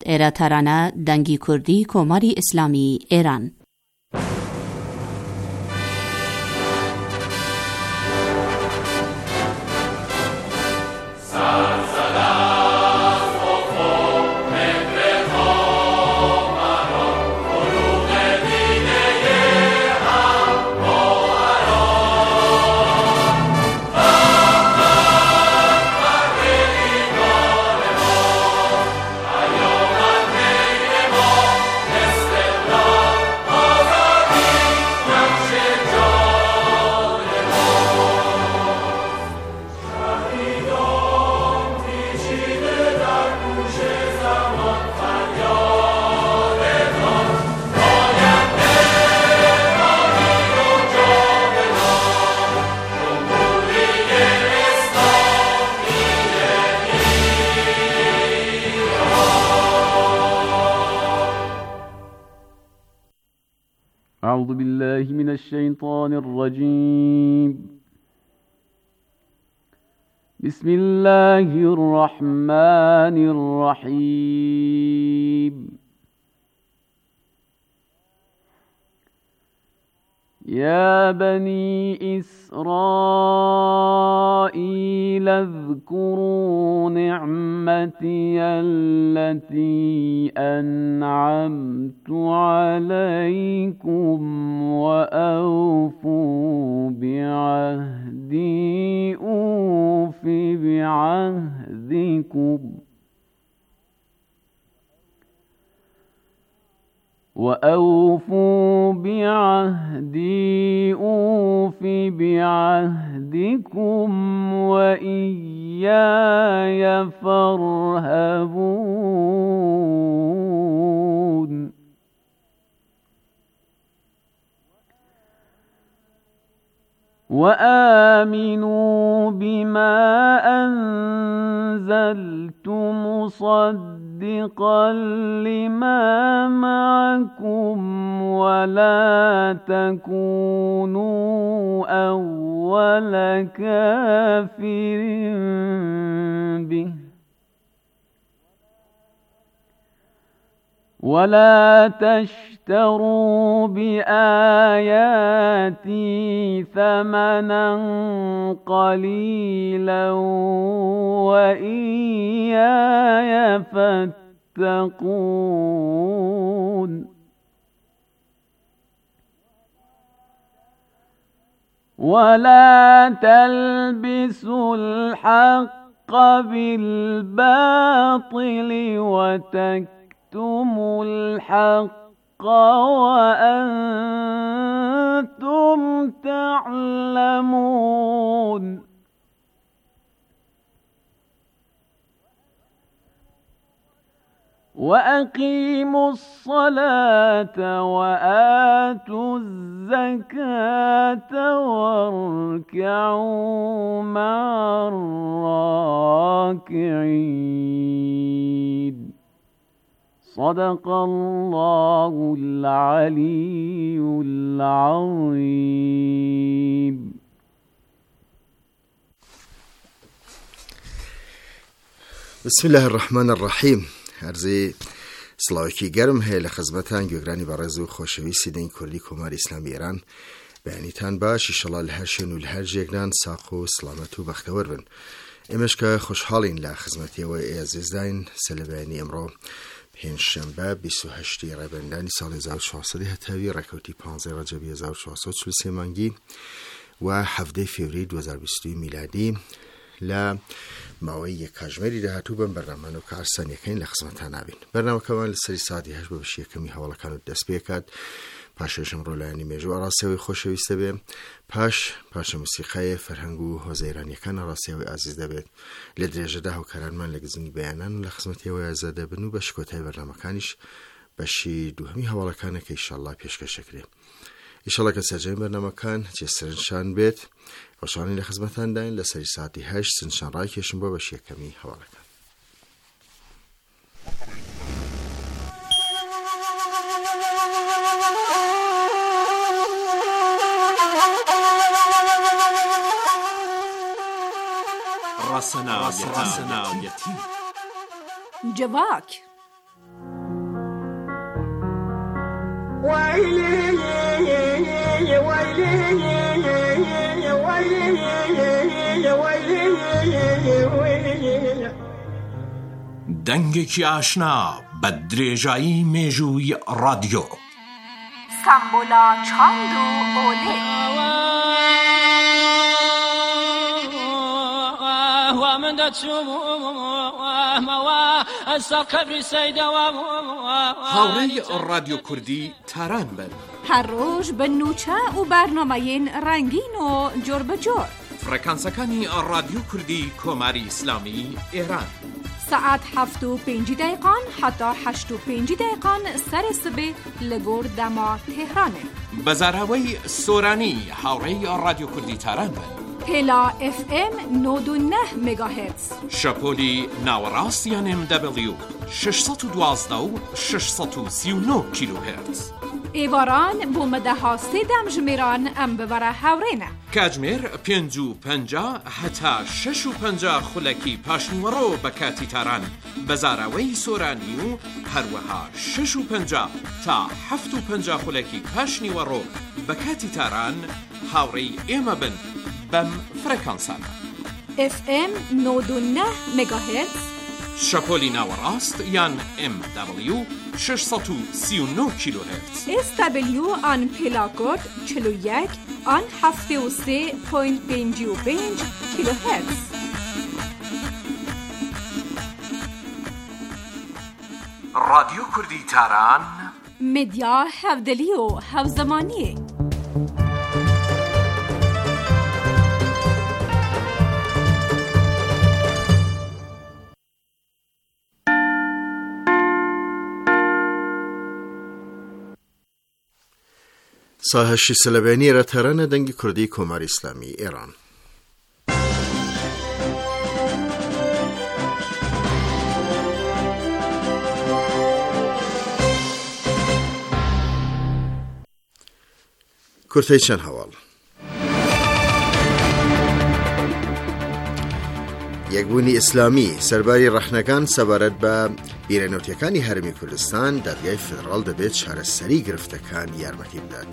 ایرا ترانه دنگی کردی کماری اسلامی ایران. أعوذ بالله من الشيطان الرجيم. بسم الله الرحمن الرحيم. يا بني إسرائيل اذكروا نعمتي التي أنعمت عليكم وأوفوا بعهدي أوف بعهدكم وأوفوا بعهدي أوف بعهدكم وإياي فارهبون. وآمنوا بما أنزلت مصدقا لما معكم ولا تكونوا أول كافر به ولا تشتروا بآياتي ثمنا قليلا وإياي فاتقون. ولا تلبسوا الحق بالباطل وتكتموا الحق وأنتم تعلمون. وأقيموا الصلاة وآتوا الزكاة واركعوا مع الراكعين. صدق الله العلي العظيم. بسم الله الرحمن الرحیم. عرضی سلاوکی گرم هی لخدمتان گوگرانی بارز و خوشویستی دین کردی کماری اسلامی ایران بیانیتان باش ایشالله لهرشن و لهر جگران ساق و سلامت و بختور بن. امش که خوشحالین لخدمتی و عزیز دین سلبانی امرو پنجشنبه 28 ربیع سال 1407 رکوتی 15 رجب 1443 مانگی و 7 فوریه 2022 میلادی ل ماوی کاژمری ده تو بن برنامه نو کارسان یکین لخدمتان آبین. برنامه کامل سری ساعتی هشت بشه کمی حواله کنند دست بیکد. پاششم رولانی میجو آراسیوی خوشویسته بیم. پاش موسیقی فرهنگو هزیران یکان آراسیوی عزیز دبید. لدرجه ده و کران من لگزنی بیانان لخدمتی و عزیزده بنو بشکوتای برنامه کانیش بشی دو همی حواله کنه که ایشالله پیشکش شکری. ایشالله که سرجیم برنامه کان جسرنشان بید. خوشحالی لخدمتان داین لسری ساعتی هشت سنشان رای کشم با بشی کمی حواله کن. جواک دەنگێکی ئاشنا بە درێژایی مێژووی ڕادیۆ سامبولا چاند و ئۆلێ من هاوڕێی ڕادیۆ کوردی تاران بن هەر ڕۆژ بە نوچە و بەرنامەیەن ڕەنگین و جۆر بەجۆر فڕەکانسەکانی ڕادیۆ کوردی کۆماری ئیسلامی ئێران ساعت 7:05 حتا 8:05 سەر سبێ لە گۆر دەما تێهرانێ بەزاراوەی سۆرانی هاوڕێی ڕادیۆ کوردی تاران بن پێلا FM 99 مگاهرتز شەپۆلی ناوەڕاستیان MW 612 و 639 کیلوهرتز ئێواران بۆ مەدەها سێدەم ژمێران ئەم ببەرە هاوڕێنە کاتژمێر 5:50 هەتا 6:50 خولەکی پاشنیوەڕۆ بە کاتی تاران بەزاراوەی سۆرانی و هەروەها 6:50 تا 7:50 خولەکی پاشنیوەڕۆ بە کاتی تاران هاوڕێی ئێمە بن بەم فرەکانسانە FM 99 مگاهرتز شەپۆلی ناوەڕاست یان MW 639 کیلوهرتز SW آن پێلاکۆد 41 آن 73.55 کیلوهرتز ڕادیۆ کوردی تاران مدیا هەودەلی و هەوزەمانیە ساهەشی سلەبێنی رەتەرەنە دەنگی کوردی کۆماری ئیسلامی ئێران. کورتەی چەند هەواڵ یەکبوونی ئیسلامی سەرباری ڕەخنەکان سەبارەت بە بیرەنەوتیەکانی هەرمی کوردستان دادگای فدرال دەبێت چارەسەری گرفتەکان یارمەتی بدات.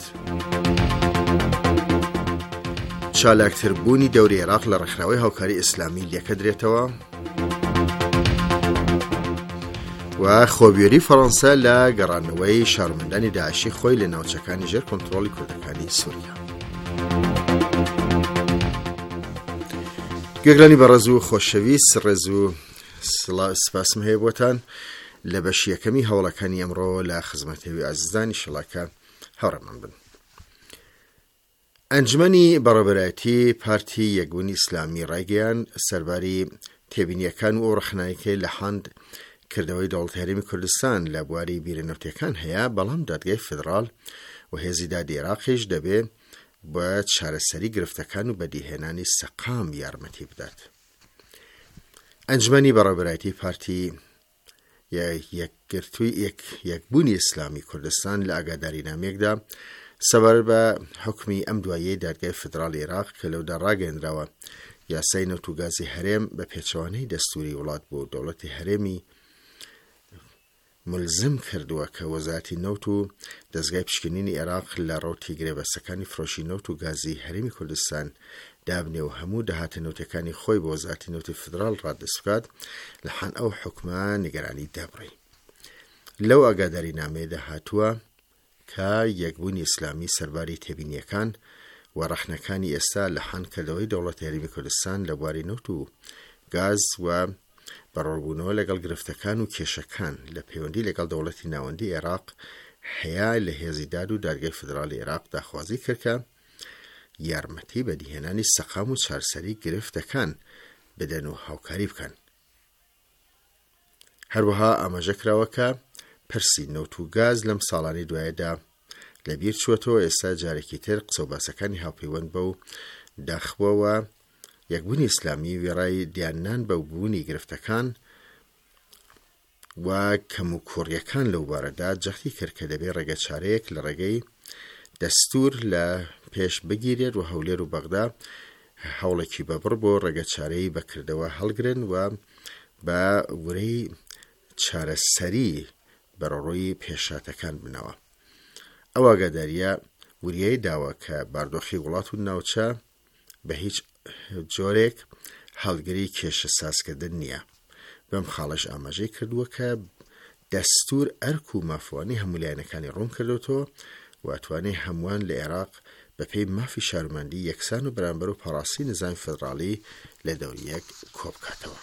چالاکتربوونی دەوری عێراق لە ڕێکخراوەی هاوکاری ئیسلامی لێکە درێتەوە و خۆبیێری فەڕەنسا لە گەڕانەوەی شارمەندانی داعشی خۆی لە ناوچەکانی ژێر کۆنتڕۆڵی کوردەکانی سووریا. گوێگرانی بەڕێز و خۆشەویست ڕێز و سپاسم هەیە بۆتان لە بەشی یەکەمی هەوڵەکانی ئەمڕۆ لە خزمەتەوەی ئازیزانی شەڵاکە هەوڕێمان بن. ئەنجمەنی بەڕێوەبەرایەتی پارتی یەکبوونی ئیسلامی ڕایگەیان سەرباری تێبینیەکان و ڕەخنایەکەی لە حەند کردەوەی دەوڵەتی هەرێمی کوردستان لە بواری بیرەنەوتیەکان هەیە، بەڵام دادگای فدرال و هێزی دادی عێراقیش دەبێت بە چارەسەری گرفتەکان و بەدیهێنانی سەقام یارمەتی بدات. ئەنجمەنی بەڕێوەبەرایەتی پارتی یەکبوونی ئیسلامی کوردستان لە ئاگادارینامەیەکدا سەبارەت بە حکمی ئەم دواییەی دادگای فدرال عێراق کە لەودا ڕاگەیەندراوە یاسای نەوت و گازی هەرێم بە پێچەوانەی دەستوری وڵات بۆ دەوڵەتی هەرێمی ملزم کردووە کە وەزارەتی نەوت و دەستگای پشکنینی عێراق لە ڕەوتی گرێبەستەکانی فرۆشی نەوت و گازی هەرێمی کوردستان دابنێ و هەموو داهاتە نەوتەکانی خۆی بۆ وەزارەتی نەوتی فدرال ڕادەست بکات لە حان ئەو حکمە نیگەرانی دابڕی. لەو ئاگادارینامەیەدا هاتووە کە یەکبوونی ئیسلامی سەرباری تێبینیەکان و ڕەخنەکانی ئێستا لە حان کردەوەی دەوڵەتی هەرێمی کوردستان لە بواری نەوت و گاز و بەڕۆڵبوونەوە لەگەڵ گرفتەکان و کێشەکان لە پەیوەندی لەگەڵ دەوڵەتی ناوەندی عێراق هەیە لە هێزی داد و دادگای فدرالی عێراق داخوازی کرد کە یارمەتی بەدیهێنانی سەقام و چارەسەری گرفتەکان بدەن و هاوکاری بکەن. هەروەها ئاماژە کراوە کە پرسی نەوت و گاز لەم ساڵانی دوایەدا لەبیر چووەتەوە، ئێستا جارێکی تر قسە و باسەکانی هاوپەیوەند بە و داخبووەوە یەکبوونی ئیسلامی وێڕای دیاننان بە بوونی گرفتەکان و کەم و کوڕیەکان لەو بارەدا جەختی کرد کە دەبێت ڕێگە چارەیەک لە ڕێگەی دەستور لە پێش بگیرێت و هەولێر و بەغدا هەوڵێکی بەبڕ بۆ ڕێگە چارەی بەکردەوە هەڵگرن و بە ورەی چارەسەری بەڕۆڕۆی پێشاتەکان بنەوە. ئەو ئاگاداریە وریای داوە کە باردۆخی وڵات و ناوچە بە هیچ جۆرێک هەڵگری کێشە سازکردن نییە. بەم خاڵەش ئاماژەی کردووە کە دەستور ئەرک و مافوانی هەموو لایەنەکانی ڕوون کردوتەوە و ئەتوانێ هەمووان لە عێراق بەپێی مافی شارمەندی یەکسان و بەرامبەر و پاراسی نظامی فێدراڵی لە دەوریەک کۆبکاتەوە.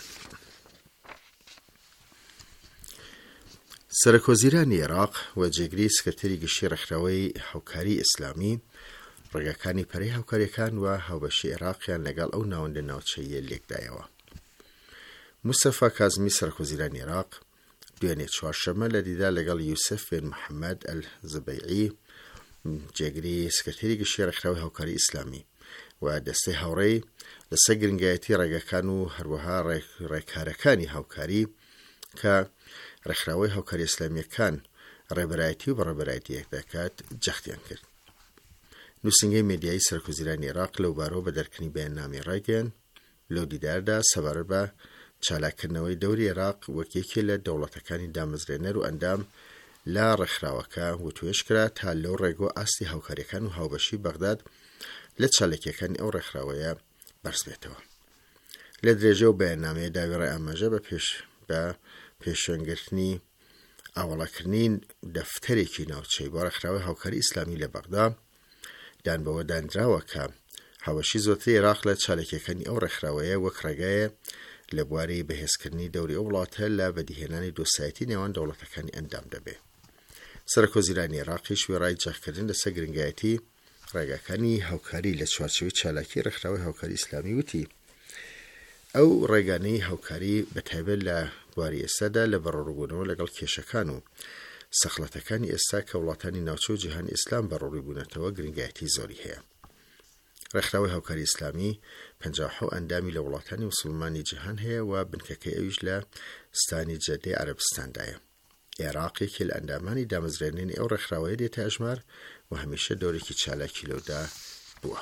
سەرۆکوەزیرانی عێراق و جێگری سکرتێری گشتی ڕێکخراوەی هاوکاری ئیسلامی ڕێگاکانی پەرەی هاوکاریەکان و هاوبەشی عێراقیان لەگەڵ ئەو ناوەندە ناوچەیە لێکدایەوە. موستەفا کازمی سەرۆکوەزیرانی عێراق دوێنێ چوارشەممە لە دیدار لەگەڵ یوسف بن محەممەد ئەل-زبەیعی جێگری سکرتێری گشتی ڕێکخراوەی هاوکاری ئیسلامی و دەستەی هاوڕێی لەسەر گرنگایەتی ڕێگاکان و هەروەها ڕێکارەکانی هاوکاری کە ڕێکخراوەی هاوکاری ئیسلامیەکان ڕێبەرایەتی و بەڕێبەرایەتی یەک دەکات جەختیان کرد. نووسنگەی مێدیایی سەرۆکوەزیرانی عێراق لەو بارەوە بە دەرکردنی بەیاننامەی ڕایگەیاند لەو دیداردا سەبارەت بە چالاکردنەوەی دەوری عێراق وەک یەکێ لە دەوڵەتەکانی دامەزرێنەر و ئەندام لا ڕێکخراوەکە وتوێژ کرا تا لەو ڕێگۆ ئاستی هاوکاریەکان و هاوبەشی بەغداد لە چالاکیەکانی ئەو ڕێکخراوەیە بەرز بێتەوە. لە درێژە و بەیاننامەیە داوی ڕێ ئاماژە بە پێشێنگرتنی ئاوەڵەکردنی دەفتەرێکی ناوچەی بۆ ڕێکخراوەی هاوکاری ئیسلامی لە بەغدا دانبەوە دانراوە کە هاوبەشی زۆرتری عێراق لە چالاکیەکانی ئەو ڕێکخراوەیە وەک ڕێگایە لە بواری بەهێزکردنی دەوری ئەو وڵاتە لە بەدیهێنانی دۆسایەتی نێوان دەوڵەتەکانی ئەندام دەبێ. سەرۆکوەزیرانی عێراقیش وێڕای جەختکردن لەسەر گرنگایەتی ڕێگاکانی هاوکاری لە چوارچێوەی چالاکی ڕێکخراوەی هاوکاری ئیسلامی وتی ئەو ڕێگانەی هاوکاری بەتایبەت لە بواری ئێستادا لە بەڕێوەبوونەوە لەگەڵ کێشەکان و سەخڵەتەکانی ئێستا کە وڵاتانی ناوچە و جیهانی ئیسلام بەڕێوەبوونی بوونەتەوە گرنگایەتی زۆری هەیە. ڕێکخراوەی هاوکاری ئیسلامی 57 ئەندامی لە وڵاتانی موسڵمانی جیهان هەیە و بنکەکەی ئەویش لە ستانی جەدەی عەرەبستاندایە. عێراقێکی لە ئەندامانی دامەزرێنینی ئەو ڕێکخراوەیە دێتە ئەژمار و هەمیشە دەورێکی چالاکی لەودا بووە.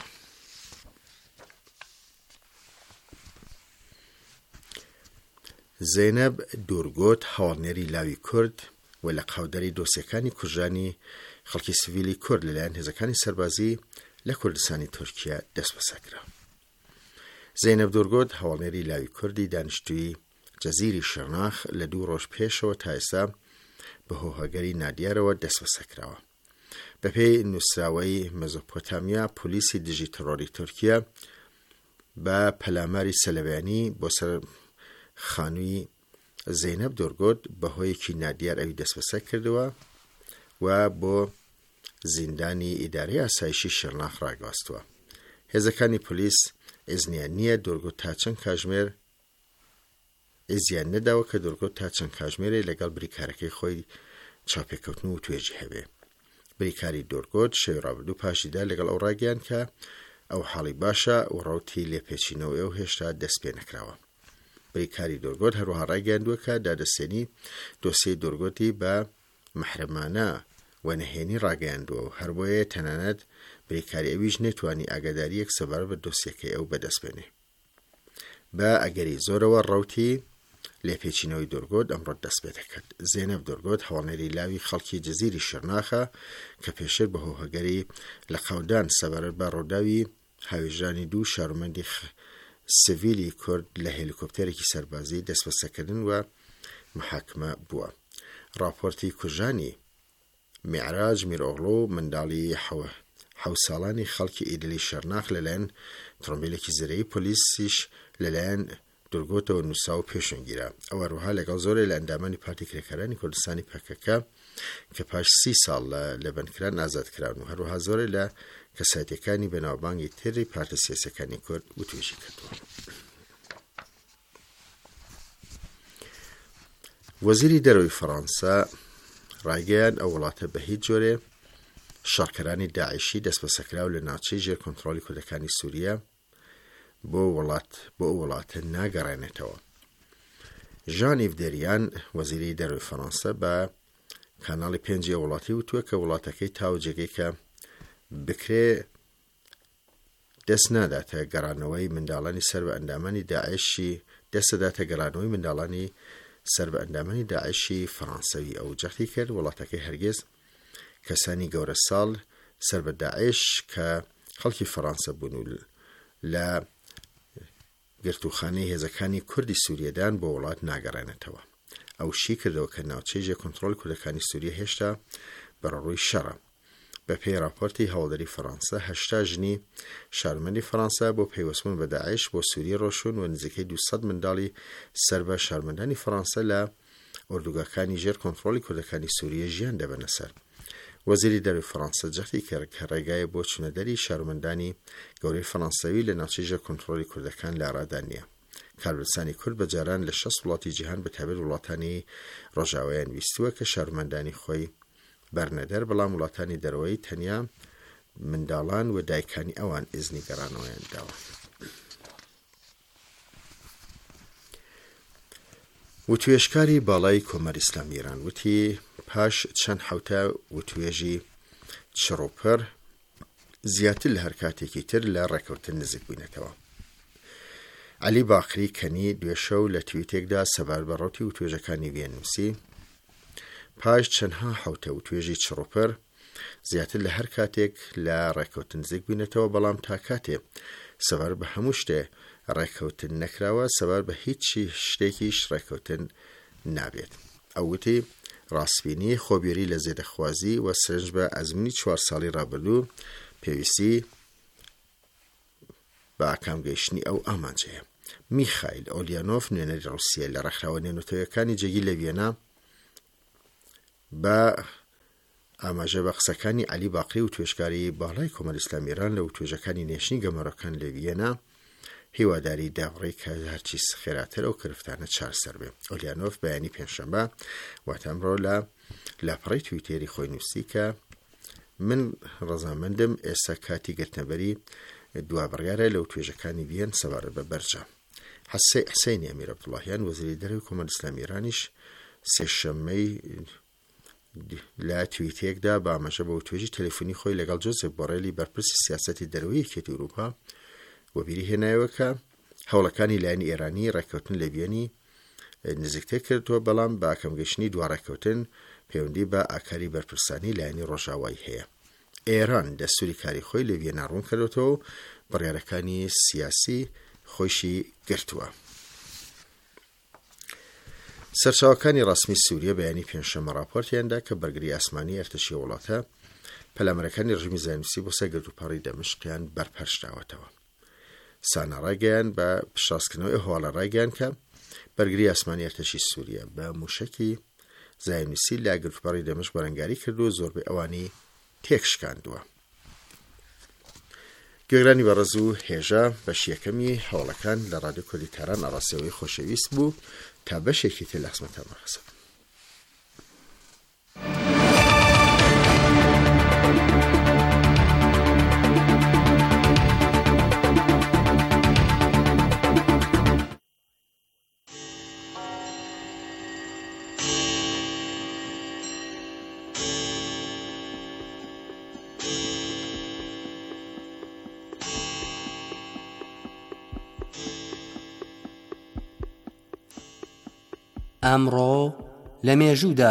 زەینەب دوورگۆت هەواڵنێری لاوی کورد و لە قاودەری دۆسیەکانی کوژانی خەڵکی سڤیلی کورد لەلایەن هێزەکانی سەربازی لە کوردستانی تورکیا دەست بەسەکرا. زەینەب دوورگۆت هەواڵنێری لاوی کوردی دانیشتووی جەزیری شێرناخ لە 2 ڕۆژ پێشەوە تا ئێستا بە هۆهەگەری نادیارەوە دەست بەسەکراوە. بەپێی نووسراوەی مەزۆپۆتامیا پۆلیسی دژی تەڕۆری تورکیا بە پەلاماری سەلەویانی بۆ سەر خانووی زەینەب دوورگۆت بەهۆیەکی نادیار ئەوی دەست بەسەر کردووە و بۆ زیندانی ئیدارەی ئاسایشی شێرناخ ڕاگەاستووە. هێزەکانی پۆلیس ئیزنیان نییە دوورگۆت تا چەند کاتژمێر ئیزیان نەداوە کە دوورگۆت تا چەند کاتژمێرێ لەگەڵ بریکارەکەی خۆی چاوپێکەوتن و توێژی هەبێ. بریکاری دوورگۆت شەوی ڕابردوو پاشیدا لەگەڵ ئەو ڕاگەیاند کە ئەو حاڵی باشە و ڕەوتی لێپێچینەوەی ئەو هێشتا دەست پێ نەکراوە. بریکاری دوورگۆت هەروەها ڕاگەیاندووە کە دادەستێنی دۆسیەی دوورگۆتی بە محرمانە و نەهێنی ڕاگەیاندووە و هەر بۆیە تەنانەت بریکاری ئەویش نەیتوانی ئاگاداریەک سەبارەت بە دۆسیەکەی ئەو بەدەست بێنێ. بە ئەگەری زۆرەوە ڕەوتی لێپێچینەوەی دوورگۆت ئەمڕۆ دەست پێ دەکرد. زێنەب دوورگۆت هەواڵنێری لاوی خەڵکی جەزیری شێرناخە کە پێشتر بە هۆهەگەری لە قاودان سەبارەت بە ڕووداوی هاوێژانی 2 شارمەندی سڤیلی کورد لە هێلیکۆپتەرێکی سەربازی دەست بەسەرکردن و محاکمە بووە. راپۆرتی کوژانی میعراج میرۆغڵۆ منداڵی 7 ساڵانی خەڵکی ئیدلی شێرناخ لەلایەن ترۆمبیلێکی زەرەی پۆلیسیش لەلایەن دوورگۆتەوە نووسا و پێشەنگیرا. ئەو هەروەها لەگەڵ زۆرێک لە ئەندامانی پارتی کرێکارانی کوردستانی پەکەکە کە پاش 30 ساڵ لە بەندکران ئازادکران و هەروەها زۆرێک لە کەسایەتیەکانی بەناوبانگی تری پارتە سیاسیەکانی کورد وتوێژی کردووە. وەزیری دەرەوەی فەڕەنسا ڕاگەیان ئەو وڵاتە بە هیچ جۆرێ شەڕکەرانی داعیشی دەست بەسەکراو لە ناوچەی ژێر کۆنتڕۆلی کوردەکانی سووریا بۆ وڵاتە ناگەڕێنێتەوە. ژان ئیڤ دەریان وەزیری دەرەوەی فەڕەنسا بە کاناڵی 5 وڵاتی وتووە کە وڵاتەکەی تاو جێگەی کە بکرێ دەست ناداتە گەڕانەوەی منداڵانی سەر بە ئەندامانی داعیشی دەستەداتە گەڕانەوەی منداڵانی سەر بە ئەندامانی داعیشی فەڕەنسەوی. ئەو جەختی کرد وڵاتەکەی هەرگیز کەسانی گەورە ساڵ سەر بە داعش کە خەڵکی فەڕەنسا بوون و لە گرتوخانەی هێزەکانی کوردی سووریەدان بۆ وڵات ناگەڕێنێتەوە. ئەو شی کردەوە کە ناوچەی کۆنتڕۆڵ کوردەکانی سووریا هێشتا بەڕڕووی شەڕە. بە پێی راپۆرتی هەوڵدەری فەڕەنسا 80 ژنی شارمەندی فەڕەنسا بۆ پەیوەستبوون بە داعش بۆ سووریە ڕۆشون و نزیکەی 200 منداڵی سەر بە شارمەندانی فەڕەنسا لە ئوردوگاکانی ژێر کۆنتڕۆڵی کوردەکانی سووریە ژیان دەبەنە سەر. وەزیری دەروی فەڕەنسا جەختی کرد کە ڕێگایە بۆ چوونەدەری شارمەندانی گەورەی فەڕەنساوی لە ناوچەی ژێر کۆنتڕۆڵی کوردەکان لە ئارادا نییە. کاربرسانی کورد بەجاران لە 60 وڵاتی جیهان بەتایبەت وڵاتانی ڕۆژاوایان ویستووە کە شارمەندانی خۆی بەرنەدەر، بەڵام وڵاتانی دەرەوەی تەنیا منداڵان و دایکانی ئەوان ئیزنی گەڕانەوەیان داوە. وتوێژکاری باڵای کۆمەری ئیسلامی ئێران وتی پاش چەند حوتە وتوێژی چڕۆپەر زیاتر لە هەر کاتێکی تر لە ڕێکەوتن نزیک بووینەتەوە. عەلی باقری کەنی دوێشەو لە تویتێکدا سەبار بە ڕەوتی وتوێژەکانی وێنووسی پاش چەندها حوتە وتوێژی چڕۆپەر زیاتر لە هەر کاتێک لە ڕێکەوتن نزیک بووینەتەوە، بەڵام تا کاتێ سەبار بە هەموو شتێ ڕێکەوتن نەکراوە سەبار بە هیچی شتێکیش ڕێکەوتن نابێت. ئەو وتی ڕاستبینی خۆبیری لە زێدەخوازی و سرنج بە ئەزمموی 4 ساڵی ڕابردوو پێویستی بە ئاکامگەیشتنی ئەو ئامانجەیە. میخائیل ئۆلیانۆف نوێنەری ڕووسیا لە ڕێکخراوە نێونەتەوەیەکانی جێگی لە ڤێنا بە ئاماژە بە قسەکانی عەلی باقری و توێژکاری باڵای کۆمەری ئیسلامی ئێران لە توێژەکانی نێشتنی گەمەڕەکان لە ڤێنا هیواداری داوڕێی کە هەرچی خێراتر ئەو کرفتانە چارەسەر بێ. ئۆلیانۆف بەیانی پێنجشەمبە واتە ئەمڕۆ لە لاپەڕەی تویتێری خۆی نووسی کە من ڕەزامەندم ئێستا کاتی گرتنەبەری دوابڕیارە لەو توێژەکانی ڤێن سەبارەت بە بەرجە. حسەینی ئەمیر عەبدوڵڵاهیان وەزیری دەرەوی کۆمەری ئیسلامی ئێرانیش سێشەممەی لە تویتێکدا بە ئاماژە بە توێژی تەلەفۆنی خۆی لەگەڵ جۆزێف بۆڕێلی بەرپرسی سیاسەتی دەرەوەی یەکێتی ئەوروپا و بیری هێنایەوە کە هەوڵەکانی لایەنی ئێرانی ڕێکەوتن لە ڤێنی نزیکتر کردووە، بەڵام بە ئاکەمگەیشتنی دواڕێکەوتن پەیوەندی بە ئاکاری بەرپرسانی لایەنی ڕۆژاوایی هەیە. ئێران دەستوری کاری خۆی لە ڤێنا ڕوون کردوەوە و بڕیارەکانی سیاسی خۆشی گرتووە. سەرچاوەکانی ڕسمی سووریە بەیانی پێنجشەممە راپۆرتیاندا کە بەرگری ئاسمانی ئەرتەشی وڵاتە پەلامەرەکانی ڕژیمی زایۆنیستی بۆ سەر گرتوپەڕی دەمشقیان بەرپەرشراوەتەوە. سانە ڕایگەیان بە پشاسکردنەوەی هەواڵە ڕایگەیان کە بەرگری ئاسمانی ئەرتەشی سووریە بە موشەکی زایۆنیستی لا گرتوپەڕی دەمشق بەرەنگاری کردو و زۆربەی ئەوانی تێکشکاندووە. گوێگرانی بەڕێز و هێژە بەش یەکەمی هەوڵەکان لە ڕادیۆ کوردی تاران ئاڕاستەوەی خۆشەویست بوو تا بەشێکی تر لە خزمەتتان بەخسم. ئەمڕۆ لە مێژوودا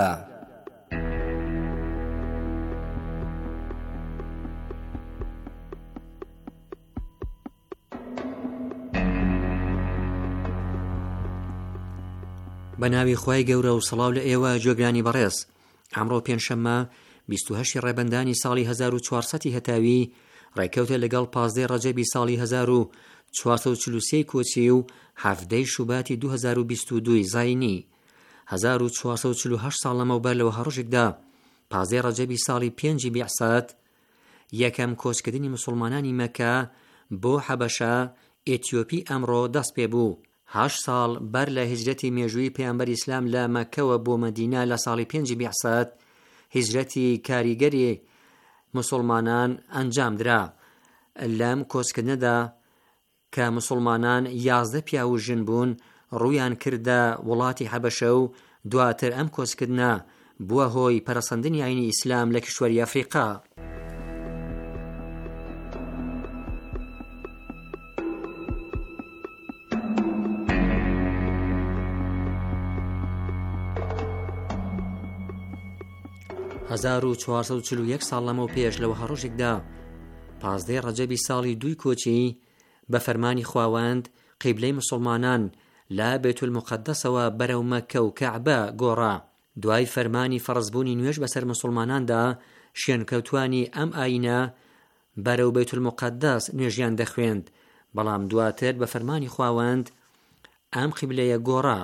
بە ناوی خوای گەورە و سەڵاو لە ئێوە گوێگرانی بەڕێز. ئەمڕۆ پێنجشەممە 28 ڕێبەندانی ساڵی 1400 هەتاوی ڕێکەوتە لەگەڵ 15 ڕەجەبی ساڵی 1443 کۆچی و 17 شوباتی 2022 زاینی 1448 ساڵ لەمەوبەر لەوە هەڕۆژێکدا 15 ڕەجەبی ساڵی 5 بیعسات یەکەم کۆچکردنی مسلمانانی مەکە بۆ حەبەشە ئێتیۆپی ئەمڕۆ دەست پێ بوو. 8 ساڵ بەر لە هیجرەتی مێژووی پێیامبەری ئیسلام لە مەکەوە بۆ مەدینە لە ساڵی 5 بیعسات هیجرەتی کاریگەری مسلمانان ئەنجام درا. لەم کۆچکردنەدا کە مسلمانان 11 پیا و ژن بوون ڕوویان کردە وڵاتی حەبەشە و دواتر ئەم کۆچکردنە بووە هۆی پەرەسەندنی ئاینی ئیسلام لە کشوەری ئەفریقا. 1441 ساڵ لەمەو پێش لەوە هەڕۆژێکدا 15 ڕەجەبی ساڵی 2 کۆچی بە فەرمانی خواوەند قیبلەی مسلمانان لا بێت المقدسەوە بەرەو مەککە و کەعبە گۆڕا. دوای فەرمانی فەرزبوونی نوێژ بەسەر مسلماناندا شوێنکەوتوانی ئەم ئاینە بەرەو بێت المقدس نوێژیان دەخوێند، بەڵام دواتر بە فەرمانی خواوەند ئەم قیبلەیە گۆڕا.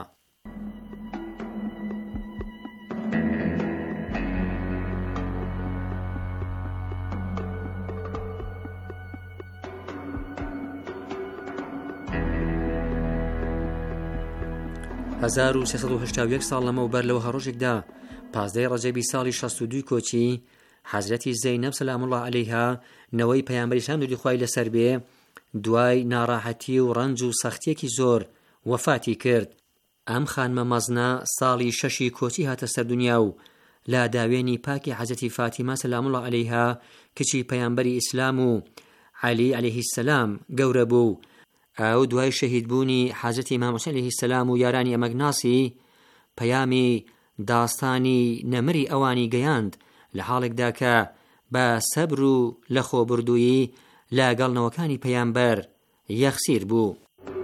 هەزار و 381 ساڵ لەمەوبەر لەوە هەڕۆژێکدا 15 ڕەجەبی ساڵی 62 کۆچی حەزرەتی زەینەب سەلام الله عەلەیها نەوەی پەیامبەری ئیسلام دوودی خوای لەسەر بێ دوای ناڕاحەتی و ڕەنج و سەختیەکی زۆر وەفاتی کرد. ئەم خانمە مەزنە ساڵی 6 کۆچی هاتە سەر دنیا و لا داوێنی پاکی حەزرەتی فاتیمە سەلام الله عەلەیها کچی پەیامبەری ئیسلام و عەلی عەلەیهی السەلام گەورە بوو. ئەو دوای شەهیدبوونی حەزرەتی ئیمام حوسێن عەلەیهی السەلام و یارانی ئەمەگناسی پەیامی داستانی نەمری ئەوانی گەیاند لە حاڵێکدا کە بە سەبر و لە خۆبردوویی لەگەڵنەوەکانی پەیامبەر یەخسیر بوو.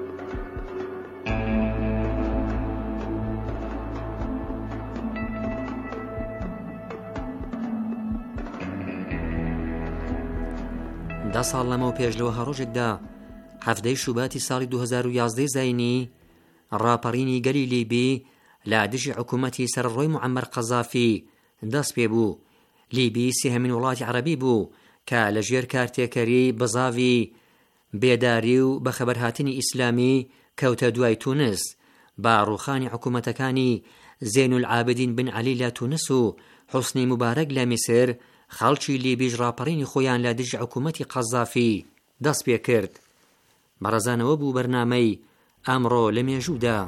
دا ساڵ لەمەوە پێش لەوە هەڕۆژێکدا 17 شوباتی ساڵی 2011 زاینی ڕاپەڕینی گەلی لیبی لە دژی حکوومەتی سەرڕۆی موعەمەر قەزافی دەست پێ بوو. لیبی سێهەمین وڵاتی عەرەبی بوو کە لەژێر کارتێکەری بزاوی بێداری و بەخەبەرهاتنی ئیسلامی کەوتە دوای تونس با ڕوخانی حکوومەتەکانی زین العابدین بن عەلی لە تونس و حوسنی مبارەک لە میسر خەڵکی لیبیش ڕاپەڕینی خۆیان لە دژی حکوومەتی قەزافی دەست پێ کرد. بەڕێزانەوە بوو بەرنامەی ئەمڕۆ لە مێژوودا.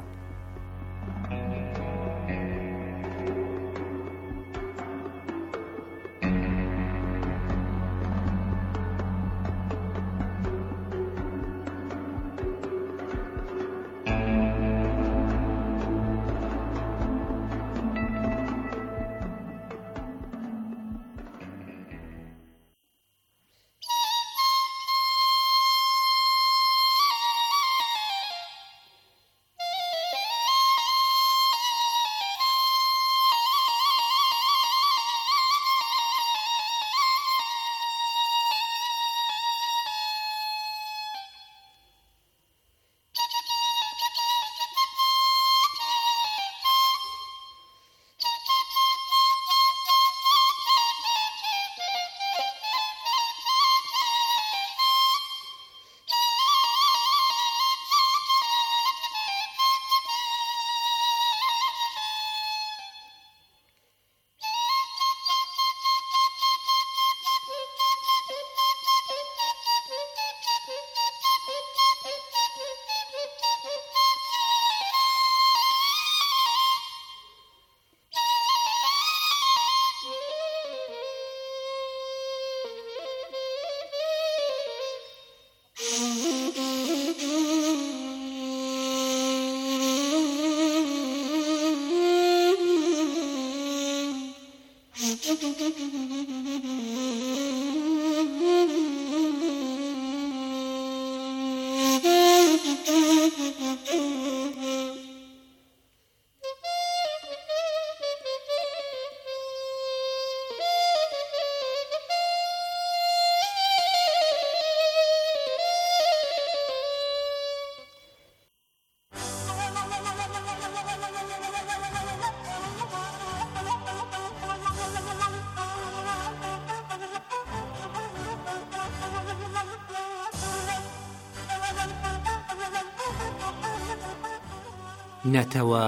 نەتەوە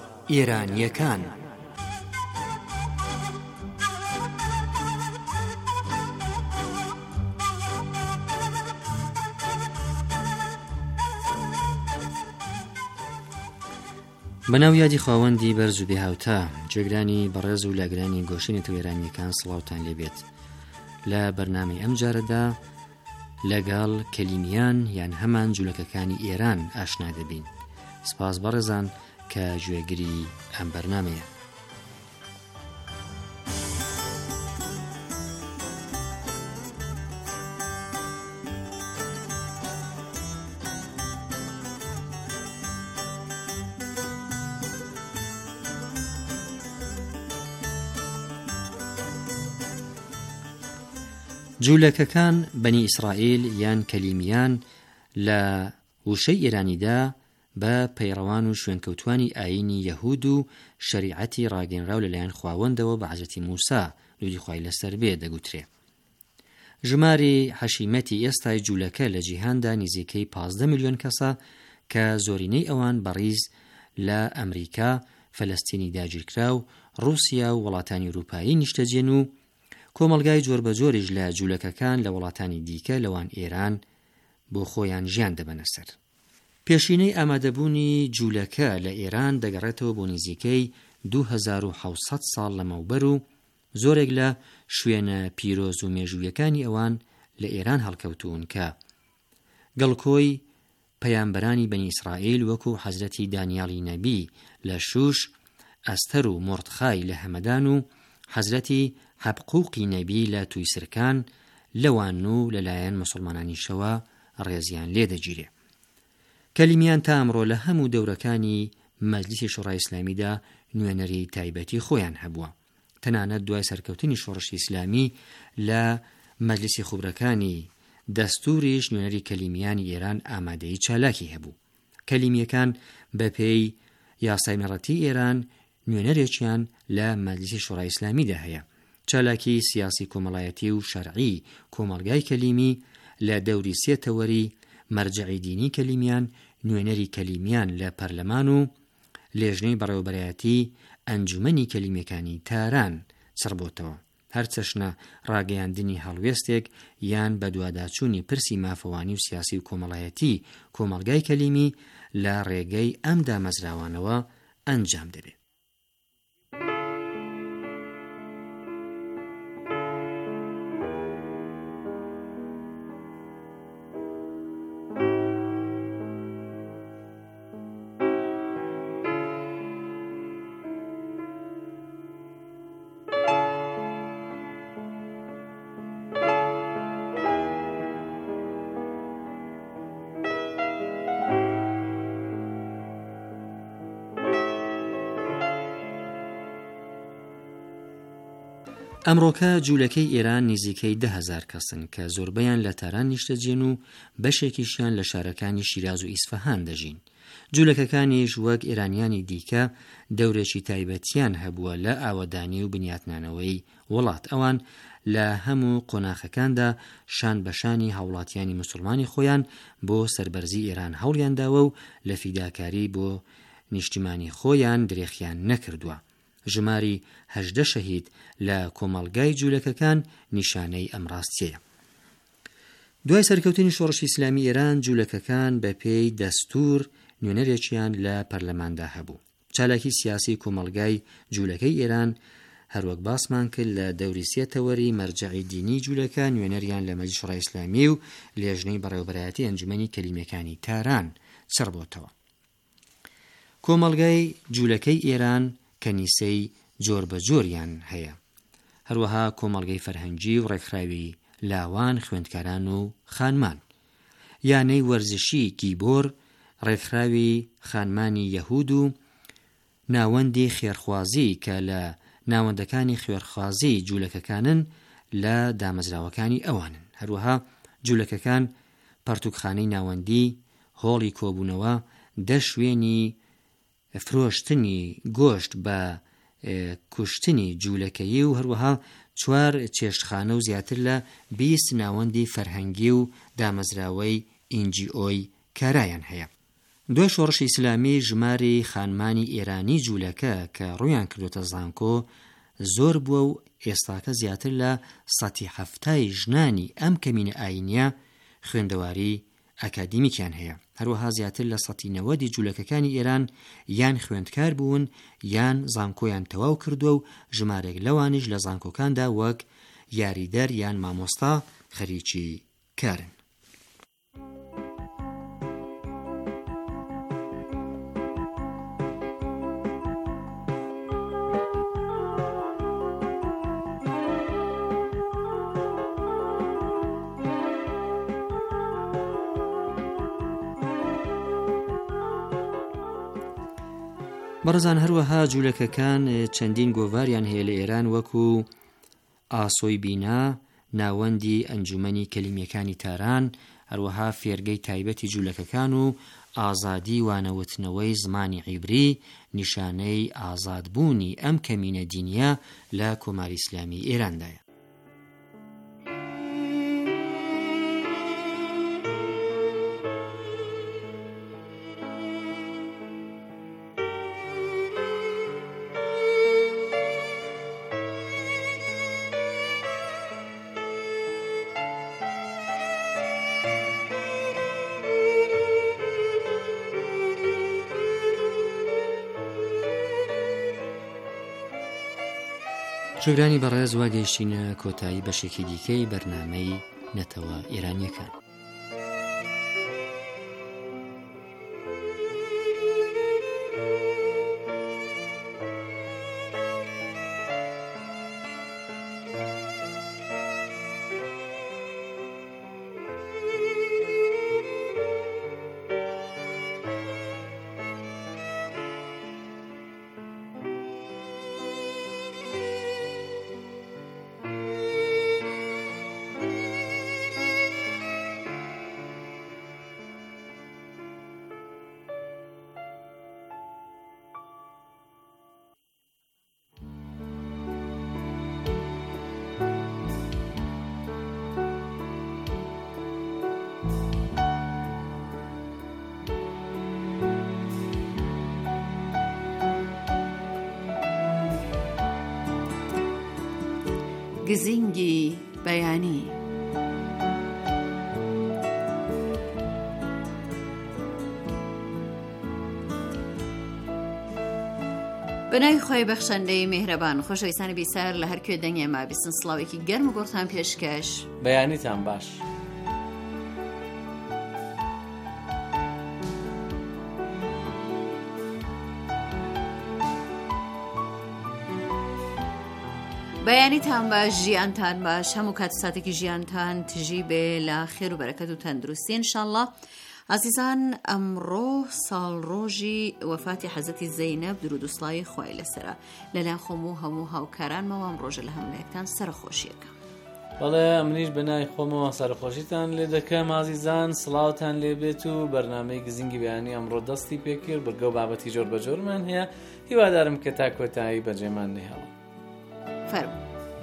ئێرانیەکان. بەناو یادی خاوەندی بەرز و بێهاوتا جێگرانی بەڕێز و لاگرانی گۆشینێتەوە ئێرانیەکان سڵاوتان لێبێت. لە بەرنامەی ئەم جارەدا لەگەڵ کەلیمیان یان هەمان جوولەکەکانی ئێران ئاشنا دەبین. سپاس بەڕێزان کە گوێگری ئەم بەرنامەیە. جوولەکەکان بەنی ئیسرائیل یان کەلیمیان لە وشەی ئێرانیدا بە پەیڕەوان و شوێنکەوتوانی ئاینی یەهود و شەریعەتی ڕاگەنراو لەلایەن خواوەندەوە بە حەزرەتی موسا لودی خوای لەسەر بێ دەگوترێ. ژماری حەشیمەتی ئێستای جوولەکە لە جیهاندا نزیکەی 15 ملیۆن کەسە کە زۆرینەی ئەوان بەڕیز لە ئەمریکا، فەلەستینی داگیرکرا و ڕووسیا و وڵاتانی ئوروپایی نیشتەجێن و کۆمەلگای جۆر بە جۆریش لە جوولەکەکان لە وڵاتانی دیکە لەوان ئێران بۆ خۆیان ژیان دەبەنە سەر. پێشینەی ئامادەبوونی جوولەکە لە ئێران دەگەڕێتەوە بۆ نزیکەی 2700 ساڵ لەمەوبەر و زۆرێک لە شوێنە پیرۆز و مێژوویەکانی ئەوان لە ئێران هەڵکەوتوون کە گەڵکۆی پەیامبەرانی بەنی ئیسرائیل وەکو حەزرەتی دانیاڵی نەبی لە شوش، ئەستەر و مۆردخای لە هەمەدان و حەزرەتی حەبقوقی نەبی لە تویسرکان لەوان و لەلایەن موسڵمانانیشەوە ڕێزیان لێدەگیرێ. کەلیمیان تا ئەمڕۆ لە هەموو دەورەکانی مەجلیسی شوڕای ئیسلامیدا نوێنەری تایبەتی خۆیان هەبووە. تەنانەت دوای سەرکەوتنی شۆڕشی ئیسلامی لە مەجلیسی خوبرەکانی دەستوریش نوێنەری کەلیمیانی ئێران ئامادەی چالاکی هەبوو. کەلیمیەکان بەپێی یاسای نەڕەتی ئێران نوێنەرێکیان لە مەجلیسی شوڕای ئیسلامیدا هەیە. چالاکی سیاسی کۆمەڵایەتی و شەرعی کۆمەڵگای کەلیمی لە دەوری سێتەوەری مەرجعی دینی کەلیمیان، نوێنەری کەلیمیان لە پەرلەمان و لێژنەی بەڕێوەبەرایەتی ئەنجومەنی کەلیمیەکانی تاران سڕبۆتەوە. هەر چەشنە ڕاگەیاندنی هەڵوێستێک یان بە دوواداچوونی پرسی مافەوانی و سیاسی و کۆمەڵایەتی کۆمەڵگای کەلیمی لە ڕێگەی ئەم دامەزراوانەوە ئەنجام دەبێت. ئەمڕۆکە جوولەکەی ئێران نزیکەی 10,000 کەسن کە زۆربەیان لە تاران نیشتەجێن و بەشێکیشیان لە شارەکانی شیراز و ئیسفەهان دەژین. جوولەکەکانیش وەک ئێرانیانی دیکە دەورێکی تایبەتیان هەبووە لە ئاوەدانی و بنیاتنانەوەی وڵات. ئەوان لە هەموو قۆناغەکاندا شان بەشانی هاوڵاتیانی موسڵمانی خۆیان بۆ سەربەرزی ئێران هەوڵیانداوە و لە فیداکاری بۆ نیشتیمانی خۆیان درێخیان نەکردووە. ژماری 18 شەهید لە کۆمەڵگای جوولەکەکان نیشانەی ئەم ڕاستیەیە. دوای سەرکەوتنی شۆڕشی ئیسلامی ئێران جوولەکەکان بە پێی دەستور نوێنەرێکیان لە پەرلەماندا هەبوو. چالاکی سیاسی کۆمەڵگای جوولەکەی ئێران هەروەک باسمان کرد لە دەوری سێتەوەری مەرجعی دینی جوولەکە نوێنەریان لە مەجلیس شوڕای ئیسلامی و لێژنەی بەڕێوەبەرایەتی ئەنجومەنی کەلیمەکانی تاران سڕبۆتەوە. کۆمەڵگای جوولەکەی ئێران کەنیسەی جۆر بە جۆریان هەیە. هەروەها کۆمەڵگەی فەرهەنگی و ڕێکخراوی لاوان، خوێندکاران و خانمان. یانەی وەرزشی گیبۆر، ڕێکخراوی خانمانی یەهود و ناوەندی خێرخوازی کە لە ناوەندەکانی خوێرخوازی جوولەکەکانن لە دامەزراوەکانی ئەوانن. هەروەها جوولەکەکان پەرتوکخانەی ناوەندی، هۆڵی کۆبوونەوە، شوێنی فرۆشتنی گۆشت بە کوشتنی جوولەکەیی و هەروەها 4 چێشتخانە و زیاتر لە 20 ناوەندی فەرهەنگی و دامەزراوەی NGOی کارایان هەیە. دوای شۆڕشی ئیسلامی ژماری خانمانی ئێرانی جوولەکە کە ڕوویان کردوتە زانکۆ زۆر بووە و ئێستاکە زیاتر لە 170 ژنانی ئەم کەمینە ئاینیە خوێندەواری ئەکادیمیکیان هەیە. هەروەها زیاتر لە 190 جوولەکەکانی ئێران یان خوێندکار بوون یان زانکۆیان تەواو کردووە و ژمارێک لەوانیش لە زانکۆکاندا وەک یاریدەر یان مامۆستا خەریکی کارن. بەڕێزان هەروەها جوولەکەکان چەندین گۆڤاریان هەیە لە ئێران وەکو ئاسۆی بینا، ناوەندی ئەنجومەنی کەلیمیەکانی تاران، هەروەها فێرگەی تایبەتی جوولەکەکان و ئازادی وانەوتنەوەی زمانی عیبری نیشانەی ئازادبوونی ئەم کەمینە دینیە لە کۆماری ئیسلامی ئێراندایە. جۆگرانی بەڕێز وا گەیشتینە کۆتایی بەشێکی دیکەی بەرنامەی نەتەوە ئێرانیەکان. گزینگی بەیانی. بەناوی خۆی بەخشەندەی میهرەبان خۆشەویستانی بیسەر لە هەر کوێ دەنگێمە بیستن سڵاوێکی گەرم و گۆڕتان پێشکەش. بەیانیتان باش. بەیانیتان باش، ژیانتان باش، هەموو کات و ساتێکی ژیانتان تژی بێ لە خێر و بەرەکەت و تەندروستی ئینشاءالله. عزیزان، ئەمڕۆ ساڵڕۆژی وەفاتی حەزەتی زەینەب درود و سڵاوی خوای لەسەرە. لەلایەن خۆم و هەموو هاوکارانمەوە ئەم ڕۆژە لە هەموویەکتان سەرخۆشیەکە. بەڵێ ئەمنیش بەنای خۆمەوە سەرخۆشیتان لێ دەکەم عزیزان، سڵاوتان لێ بێت و بەرنامەی گزینگی بەیانی ئەمڕۆ دەستی پێکرد، بەرگە و بابەتی جۆر بە جۆرمان هەیە. هیوادارم کە تا کۆتایی بەجێمان نێهەڵە. فەرموو.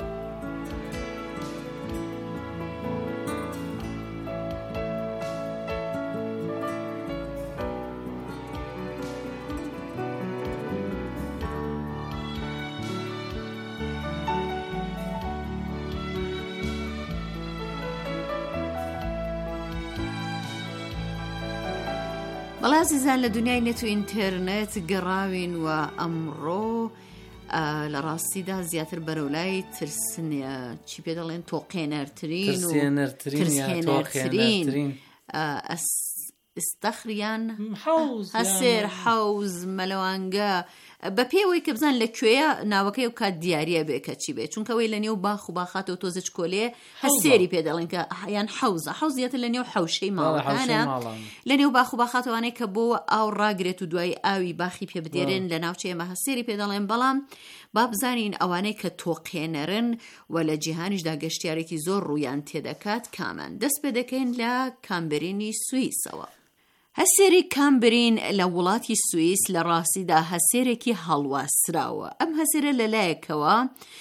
بەڵێ عزیزان، لە دنیای نێت و ئینتەرنێت گەڕاوین و ئەمڕۆ لە ڕاستیدا زیاتر بەرەولای چی پێ دەڵێن تۆقێنەرترین و ترسهێنەرترین ئستەخریان هەسێر حەوز مەلەوانگە بە پێوەی کە بزان لەکوێیە ناوەکەی و کات دیارە بێ کە چی بێ، چونکەوەی لە نێو باخ و باخاتەوە تۆزج کۆلێ هەسێری پێ دەڵێن کە یان حەوزیەتە لە نێو حەوشەی ماڵەکانە، لە نێو باخ و باخاتەوانەی کە بۆ ئاو ڕاگرێت و دوای ئاوی باخی پێ بدێرن لە ناوچەی ئێمە هەسێری پێ دەڵێن. بەڵام با بزانین ئەوانەی کە تۆقێنەرن و لە جیهانیشدا گەشتیارێکی زۆر ڕوویان تێدەکات کامان. دەست پێ دەکەین لە کامبرینی سوئیسەوە. هەسێری کامبرین لە وڵاتی سوئیس لە ڕاستیدا هەسێرێکی هەڵواسراوە. ئەم هەسێرە لەلایەکەوە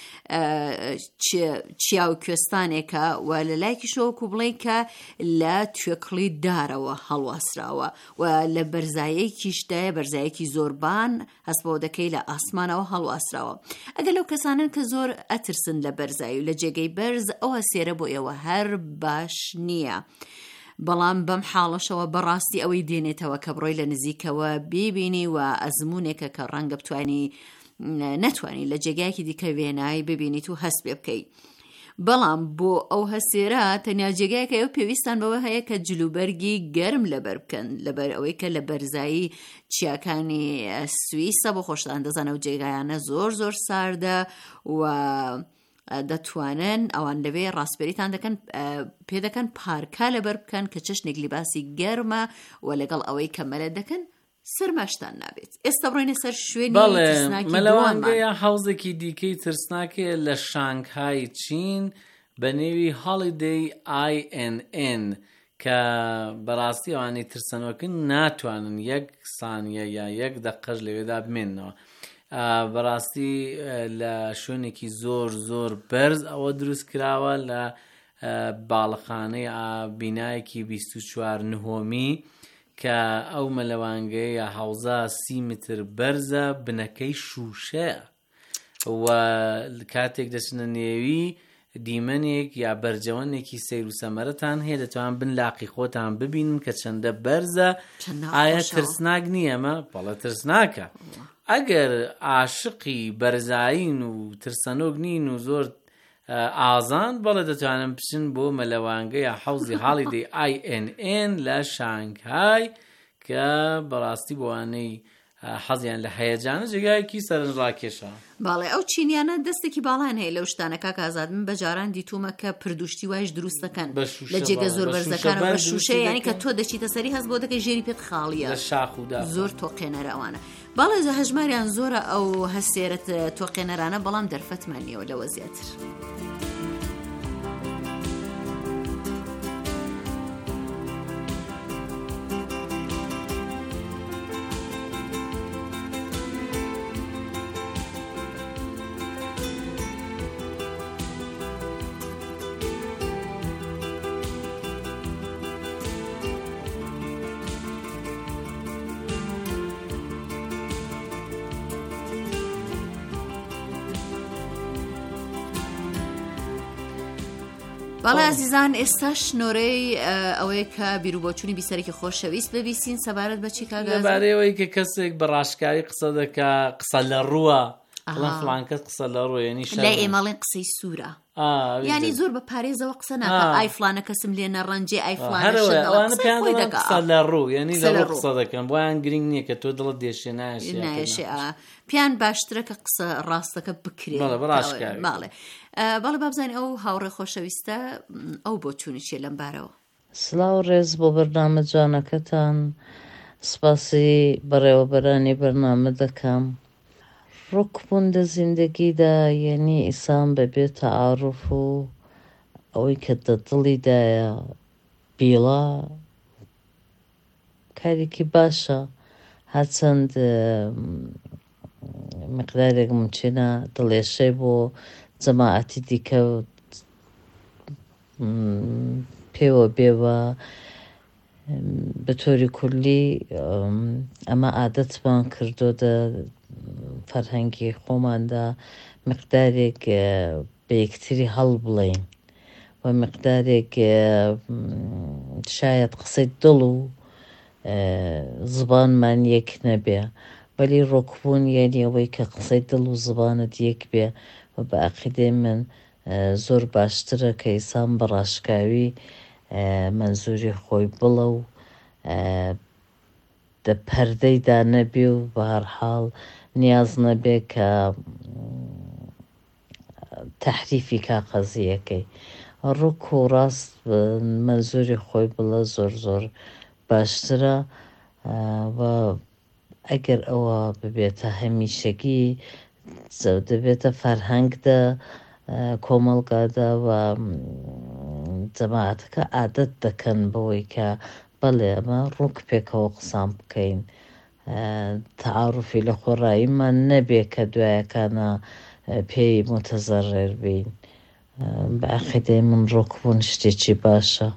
چیا و کوێستانێکە و لەلایەکیشەوەکو بڵێ کە لە توێکڵی دارەوە هەڵواسراوە و لە بەرزایەکیشدایە بەرزایەکی زۆربان هەست بۆ دەکەی لە ئاسمانەوە هەڵواسراوە. ئەگەر لەو کەسانن کە زۆر ئەترسن لە بەرزایی و لە جێگەی بەرز ئەو هەسێرە بۆ ئێوە هەر باش نییە. بەڵام بەم حاڵەشەوە بەڕاستی ئەوەی دێنێتەوە کە بڕۆی لە نزیکەوە ببینی و ئەزمونێکە کە ڕەنگە بتوانی نەتوانی لە جێگایەکی دیکە وێنایی ببینیت و هەست پێ بکەیت. بەڵام بۆ ئەو هەسێرە تەنیا جێگایەکە ئەو پێویستان بەوە هەیە کە جلوبەرگی گەرم لەبەر بکەن، لەبەر ئەوەی کە لە بەرزایی چیاکانی سوئیسە بۆ خۆشتان دەزانە و جێگایانە زۆر زۆر ساردە و دەتوانن ئەوان لەوێ ڕاستبەریتان دەکەن پێ دەکەن پارکا لەبەر بکەن کە چەشنێک لیباسی گەرمە و لەگەڵ ئەوەی کە مەلە دەکەن سەرماشتان نابێت. ئێستا بڕۆینە سەر شوێنی ترسناکی مەلەوانگەیە حەوزێکی دیکەی ترسناکێ لە شانگهای چین بە نێوی هەڵیدەی INN کە بەڕاستی ئەوانەی ترسەنەوەکن ناتوانن 1 سانیە یا 1 دەقەش لەوێدا بمێننەوە. بەڕاستی لە شوێنێکی زۆر زۆر بەرز ئەوە دروست کراوە لە باڵەخانەی بینایەکی 24 نهۆمی کە ئەو مەلەوانگەیە حەوزە 30 متر بەرزە، بنەکەی شوشەیە و کاتێک دەچنە نێوی دیمەنێک یا بەرجەوەنێکی سیر و سەمەرەتان هەیە دەتوان بن لاقی خۆتان ببینن کە چەندە بەرزە. ئایا ترسناک نییە؟ ئەمە بەڵە ترسناکە. ئەگەر عاشقی بەرزایین و ترسەنۆک نین و زۆر ئازان بەڵێ دەتوانن بچن بۆ مەلەوانگە یا حەوزی هەڵیدەی INN لە شانگهای کە بەڕاستی بۆوانەی حەزیان لە هەیەجانە جێگایەکی سەرنجڕاکێشە. باڵێ ئەو چینیانە دەستێکی باڵان هەیە لەو شتانە کاک ئازاد. من بەجاران دیتومە کە پردوشتی وایش دروست دەکەن لە جێگە زۆر بەرزەکان بە شوشەیە، یعنی کە تۆ دەچیتە سەری هەست بۆ دەکەی ژێری پێت خاڵیە زۆر تۆقێنەرە ئەوانە. باڵێ هەژماریان زۆرە ئەو هەسێرەت تۆقێنەرانە، بەڵام دەرفەتمان نیەوە لەوە زیاتر. باڵێ عزیزان، ئێستا شنۆرەی ئەوەیە کە بیرروبۆچوونی بیسەرێکی خۆشەویست ببیستین سەبارەت بە چی کاگاز؟ لەبارەیەوەی کە کەسێک بە ڕاشکاری قسە دەکا قسە لە ڕووە فڵانکەس قسە لە ڕووە، یعنی لای ئێمەڵێن قسەی سوورە، یعنی زۆر بە پارێزەوە قسە ناکە. ئای فڵانە کەسم لێ نەڕەنجێ، ئای فڵانە قسە لە ڕوو، یعنی لە ڕوو قسە دەکەن، بۆیان گرنگ نییە کە تۆ دڵت دێشێ نایشێ. پیان باشترە کە قسە ڕاستەکە بکرێت بەڕاشکاری. باڵێ بابزانین ئەو هاوڕێ خۆشەویستە ئەو بۆ چوونی چیە لەم بارەوە؟ سلااو ڕێز بۆ بەرنامە جوانەکەتان، سپاسی بەڕێوەبەرانی بەرنامە دەکەم. ڕووکبوون لە زیندگیدا یعنی ئیسان بەبێ تەعاروف و ئەوەی کە دڵیدایە بیڵا کارێکی باشە، هەرچەند مقدارێک ممچینە دڵێشەی بۆ جەماعەتی دیکە پێوە بێوە. بە تۆری کولی ئەمە عادەتمان کردو دە فەرهەنگی خۆماندا مقدارێک بە یەکتری هەڵ بڵێین و مقدارێک شاید قسەی دڵ و زبانمان یەک نەبێ، وەلی ڕۆکبوون یعنی ئەوەی کە قسەی دڵ و زبانت یەک بێ و بە عەقیدەی من زۆر باشترە کە ئینسان بە ڕاشکاوی منزوری خۆی بڵە و دە پەردەیدا نەبێ و بە هەرحاڵ نیاز نەبێ کە تەحریفی کا قەزیەکەی. ڕووک و ڕاست منزوری خۆی بڵە زۆر زۆر باشترە و ئەگەر ئەوە ببێتە هەمیشەگی دەبێتە فەرهەنگدا کۆمەڵگادا و جەماعەتەکە عادەت دەکەن بەوەی کە بەڵێ ئەمە ڕووک پێکەوە قسان بکەین، تەعاروفی لە خۆڕاییمان نەبێ کە دوایەکانە پێی متەزەڕێر بین. بە عەقیدەی من ڕووکبوون شتێکی باشە.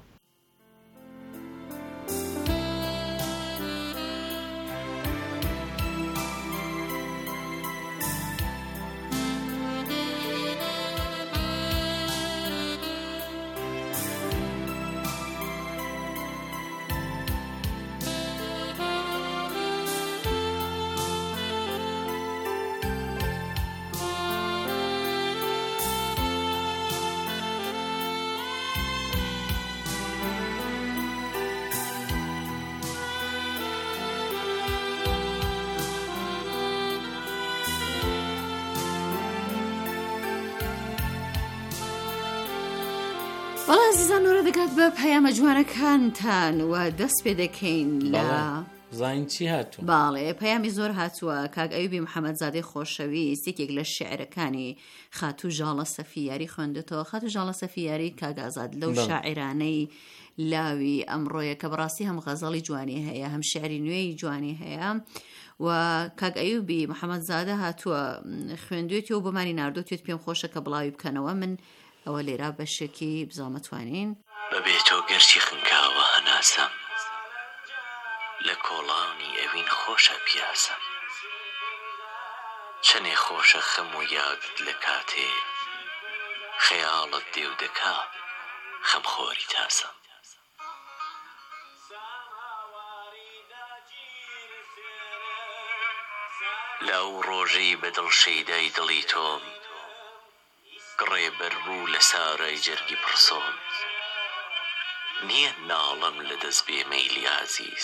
بەڵام عزیزان وەرە دەکات بە پەیامە جوانەکانتان و دەست پێ دەکەین لە زین چی هاتوو؟ باڵێ پەیامی زۆر هاتووە کاک ئەیوبی محەممەدزادەی خۆشەویست یەکێک لە شێعرەکانی خاتوو ژاڵە سەفیاری خوێندێتەوە. خاتوو ژاڵە سەفیاری کاگازاد لەو شاعرانەی لاوی ئەمڕۆیە کە بەڕاستی هەم غەزەڵی جوانی هەیە هەم شعری نوێی جوانی هەیە و کاک ئەیوبی محەممەدزادە هاتووە خوێندوێتی و بۆمانی ناردۆتێت پێم خۆشە کە بڵاوی بکەنەوە. من ئەوە لێرا بەشێکی بزانمەتوانین بەبێتەوە گەرچی خنکاوە هەناسەم لە کۆڵاونی ئەوین خۆشە پیاسەم چەنێ خۆشە خەم و یادت لە کاتێ خەیاڵت دێ و دەکا خەمخۆری تاسەم لەو ڕۆژەی بەدڵ شەیدای دڵی تۆم گڕێبەر بوو لە سارای جەرگی پرسۆم نییە ناڵم لە دەست بێ مەیلی عەزیز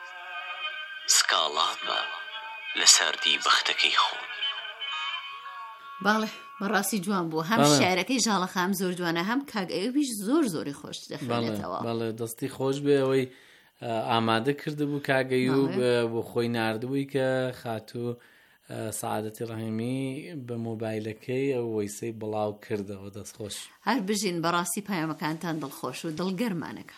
سکاڵامە لە سەردی بەختەکەی خۆم. باڵێ بەڕاستی جوان بوو هەم شعرەکەی ژاڵەخام زۆر جوانە هەم کاک ئەیوبیش زۆر زۆری خۆش دەخوێنێتەوە. بەڵێ دەستی خۆش بێ ئەوەی ئامادە کردبوو کاک ئەیوب بۆ خۆی ناردبووی کە خاتوو سعادەتی ڕەحیمی بە مۆبایلەکەی ئەو وەیسەی بڵاو کردەوە دەستخۆش. هەر بژین بەڕاستی پەیامەکانتان دڵخۆش و دڵگەرمانەکە.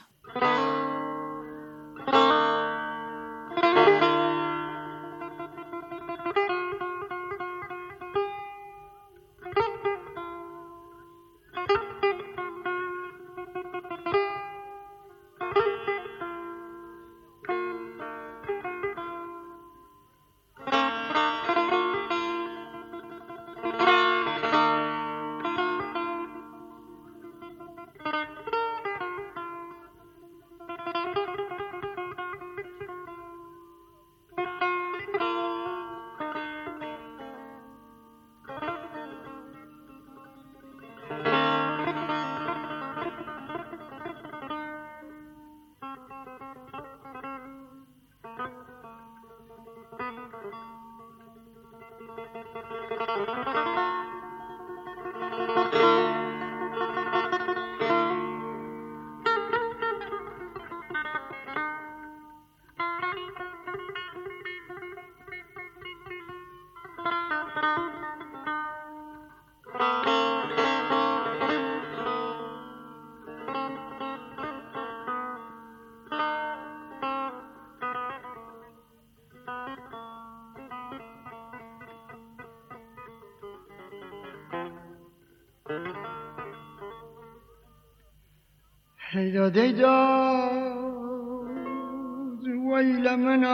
داد ويل من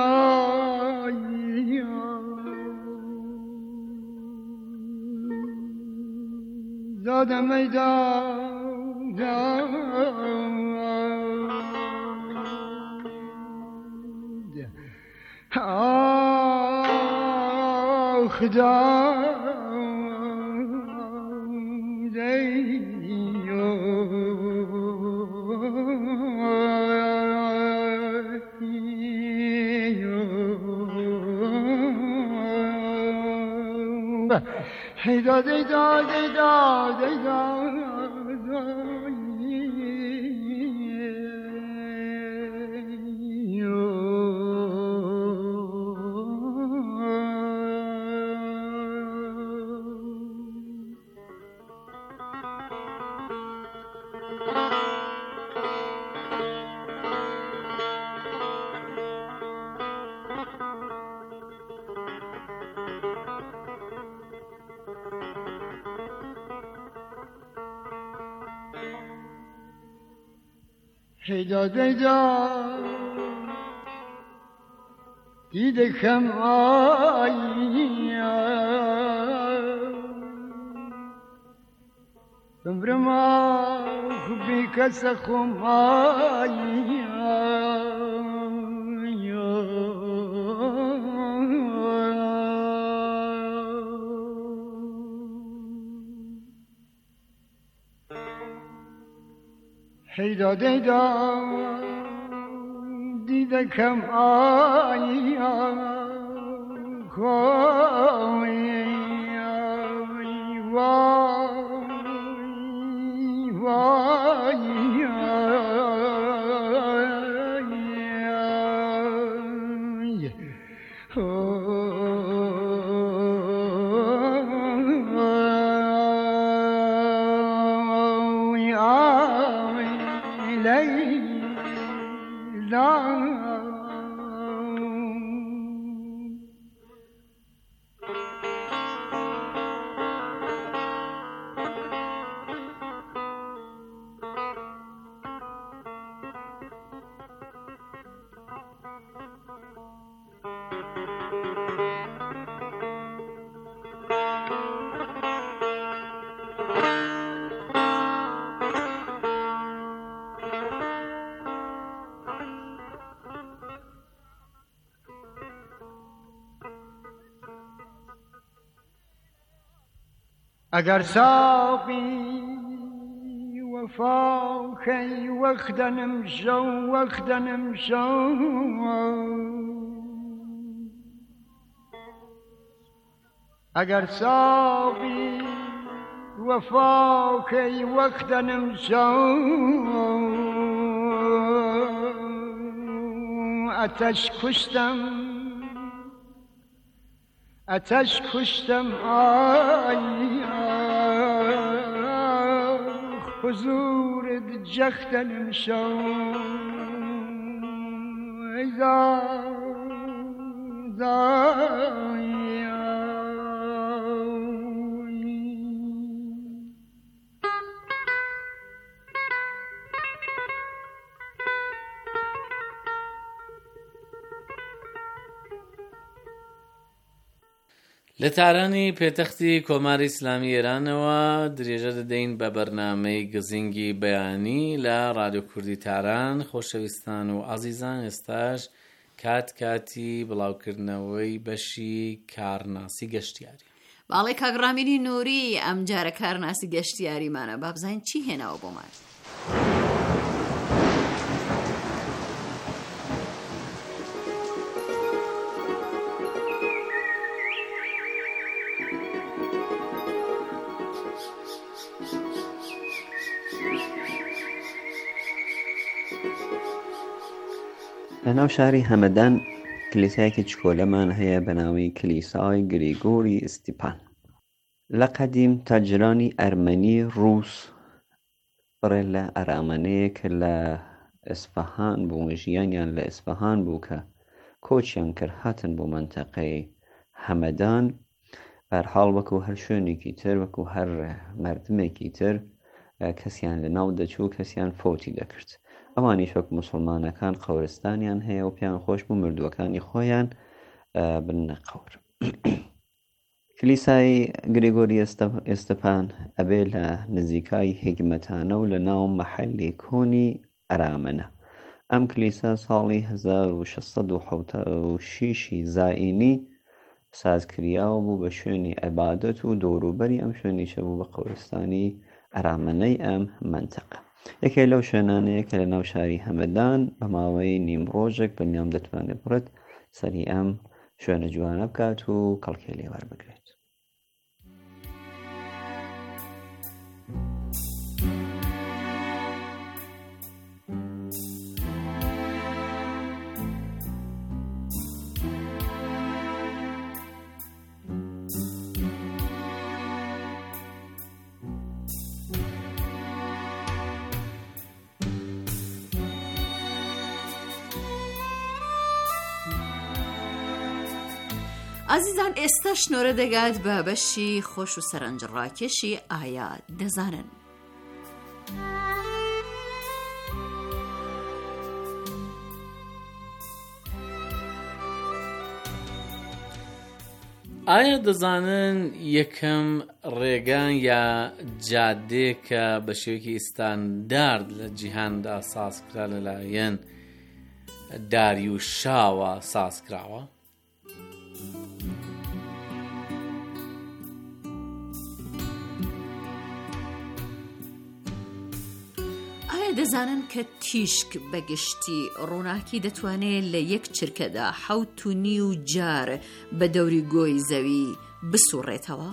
زاد ميدان خدا Hey da da da da da da da Hey da da da Didekam ayya Ömrüma hubbika sakhum ayya Hey da da da didekam ayya koy vay vay لیلا اگر ساقی وفا کی وقتنم شو اگر ساقی وفا کی وقتنم شو آتش کشتم آی حضور جختنم شو لە تارانی پێتەختی کۆماری ئیسلامی ئێرانەوە درێژە دەدەین بە بەرنامەی گزینگی بەیانی لە رادیۆ کوردی تاران. خۆشەویستان و عەزیزان، ئێستاش کاتی بڵاوکردنەوەی بەشی کارناسی گەشتیاری. باڵێ کاگڕامینی نووری ئەم جارە کارناسی گەشتیاریمانە، با بزانین چی هێناوە بۆمان. لەناو شاری هەمەدان کلیسایەکی چکۆلەمان هەیە بە ناوی کلیسای گریگۆری ئستیپان. لە قەدیم تاجرانی ئەرمەنی ڕووس بڕێ لە ئەرامەنەیە کە لە ئەسفەهان بوو، ژیانیان لە ئەسفەهان بوو کە کۆچیان کرد هاتن بۆ منتەقەی هەمەدان. بەرحاڵ وەکو هەر شوێنێکی تر، وەکو هەر مردمێکی تر، کەسیان لە ناو دەچوو، کەسیان فۆتی دەکرد. ئەوانیش وەک موسڵمانەکان قەورستانیان هەیە و پیان خۆش بوو مردووەکانی خۆیان بنە قەور. کلیسای گریگۆری ئێستەپان ئەبێ لە نزیکای حکمەتانە و لە ناو مەحەلی کۆنی ئەرامەنە. ئەم کلیسا ساڵی 1676 زائینی سازکراوە بوو بە شوێنی عیبادەت و دەوروبەری ئەم شوێنیشە بوو بە قەورستانی ئەرامەنەی ئەم منتەقە. یەکێ لەو شوێنانەیە کە لە ناو شاری هەمەدان بە ماوەی نیم ڕۆژێک بەنیام دەتوانێت بڕێت سەری ئەم شوێنە جوانە بکات و کەڵکێ لێ وەربگرێت. ئازیزان، ئێستا شنۆرە دەگات بە بەشی خۆش و سەرنجڕاکێشی ئایا دەزانن. ئایا دەزانن یەکەم ڕێگان یا جادێ کە بە شێوەیەکی ئستاندارد لە جیهاندا سازکرا لەلایەن داریوشاوە سازکراوە؟ دەزانن کە تیشک بەگشتی ڕووناکی دەتوانێت لە یەک چرکەدا 7.5 جار بە دەوری گۆی زەوی بسوڕێتەوە؟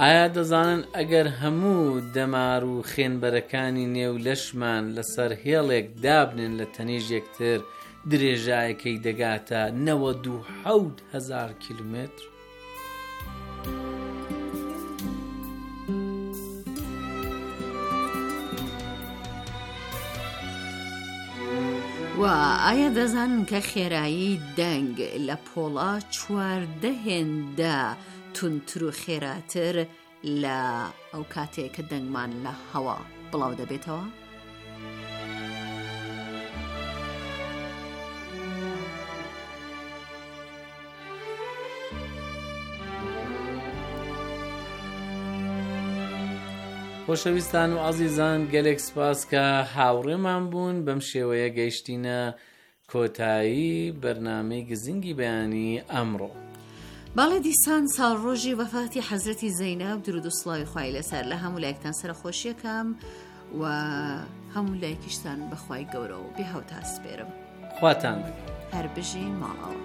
ئایا دەزانن ئەگەر هەموو دەمار و خێنبەرەکانی نێو لەشمان لەسەر هێڵێک دابنن لە تەنیژ یەکتر درێژایەکەی دەگاتە 97,000 کیلومتر؟ و ئایا دەزانن کە خێرایی دەنگ لە پۆڵە 14 هێندە تونتر و خێراتر لە ئەو کاتێک کە دەنگمان لە هەوا بڵاو دەبێتەوە؟ خۆشەویستان و عەزیزان، گەلێک سپاس کە هاوڕێمان بوون. بەم شێوەیە گەیشتینە کۆتایی بەرنامەی گزینگی بەیانی ئەمڕۆ. باڵێ دیسان ساڵڕۆژی وەفاتی حەزرەتی زەینەب، درود و سڵاوی خوای لەسەر لە هەموو لایەکتان سەرخۆشیەکەم و هەموو لایەکیشتان بەخوای گەورە و بێ هەوتا سپێرم. خواتان لەگەڵ. هەر بژین ماڵەوە.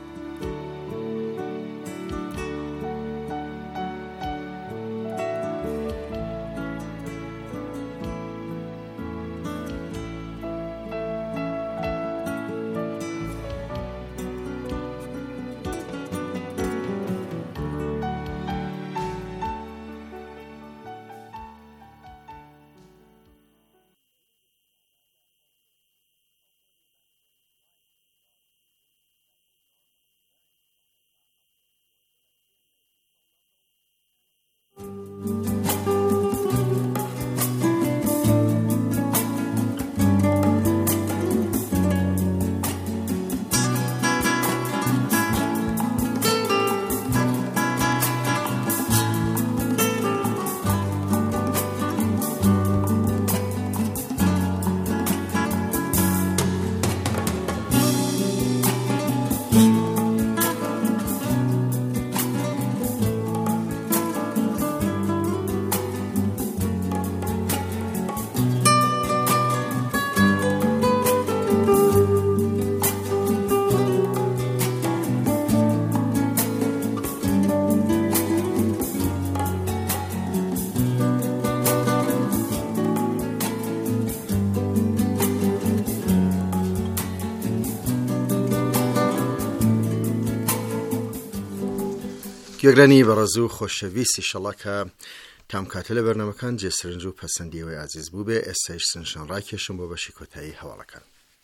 گوێگرانی بەڕێزوو خۆشەویستی ئینشەڵڵا کە تام کاتە لە بەرنامەکان جێسرنج و پەسەندیەوەی عزیز بوو بێ. ئێستایش سنشان ڕاکێشم بۆ بەشی کۆتایی هەواڵەکان.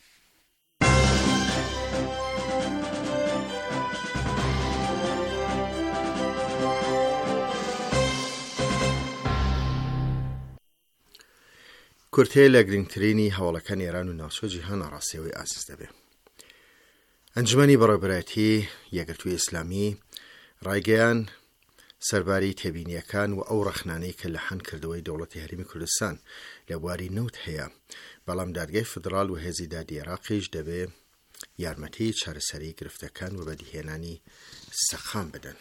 کورتەیە لە گرنگترینی هەواڵەکان ئێران و ناوچە جیهان ئاڕاستیەوەی ئازیز دەبێ. ئەنجومەنی بەڕێوەبەرایەتی یەکگرتووی ئیسلامی ڕایگەیان سەرباری تێبینیەکان و ئەو ڕەخنانەی کە لە حەن کردەوەی دەوڵەتی هەرێمی کوردستان لە بواری نەوت هەیە، بەڵام دادگای فدرال و هێزی دادی عێراقیش دەبێ یارمەتی چارەسەری گرفتەکان و بەدیهێنانی سەخام بدەن.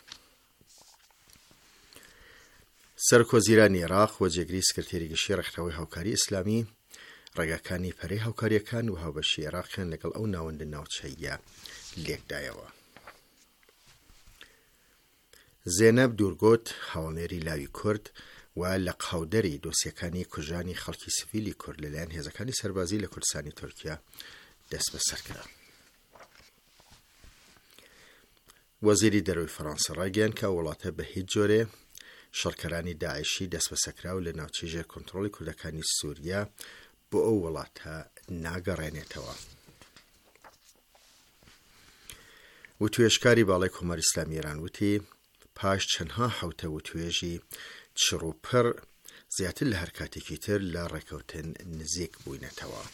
سەرکۆزیرانی عێراق و جێگری سکرتێری گشتی ڕێکخراوەی هاوکاری ئیسلامی ڕێگاکانی پەرەی هاوکاریەکان و هاوبەشی عێراقیان لەگەڵ ئەو ناوەندە ناوچەیە لێکدایەوە. زێنەب دوورگۆت هاوڵێری لاوی کورد و لە قاودەری دۆسیەکانی کوژانی خەڵکی سڤیلی کورد لەلایەن هێزەکانی سەربازی لە کوردستانی تورکیا دەست بەسەر کرا. وەزیری دەرەوەی فەڕەنسا ڕایگەیاند کە وڵاتە بە هیچ جۆرێ شەڕکەرانی داعشی دەست بەسەرکرا و لە ناوچەی ژێر کۆنتڕۆڵی کوردەکانی سووریا بۆ ئەو وڵاتە ناگەڕێنێتەوە. وتوێژکاری باڵای کۆمەری ئیسلامی ئێران وتی پاش چەندها حوتە وتوێژی چڕوپڕ زیاتر لە هەر کاتێکی تر لە ڕێکەوتن نزیک بووینەتەوە.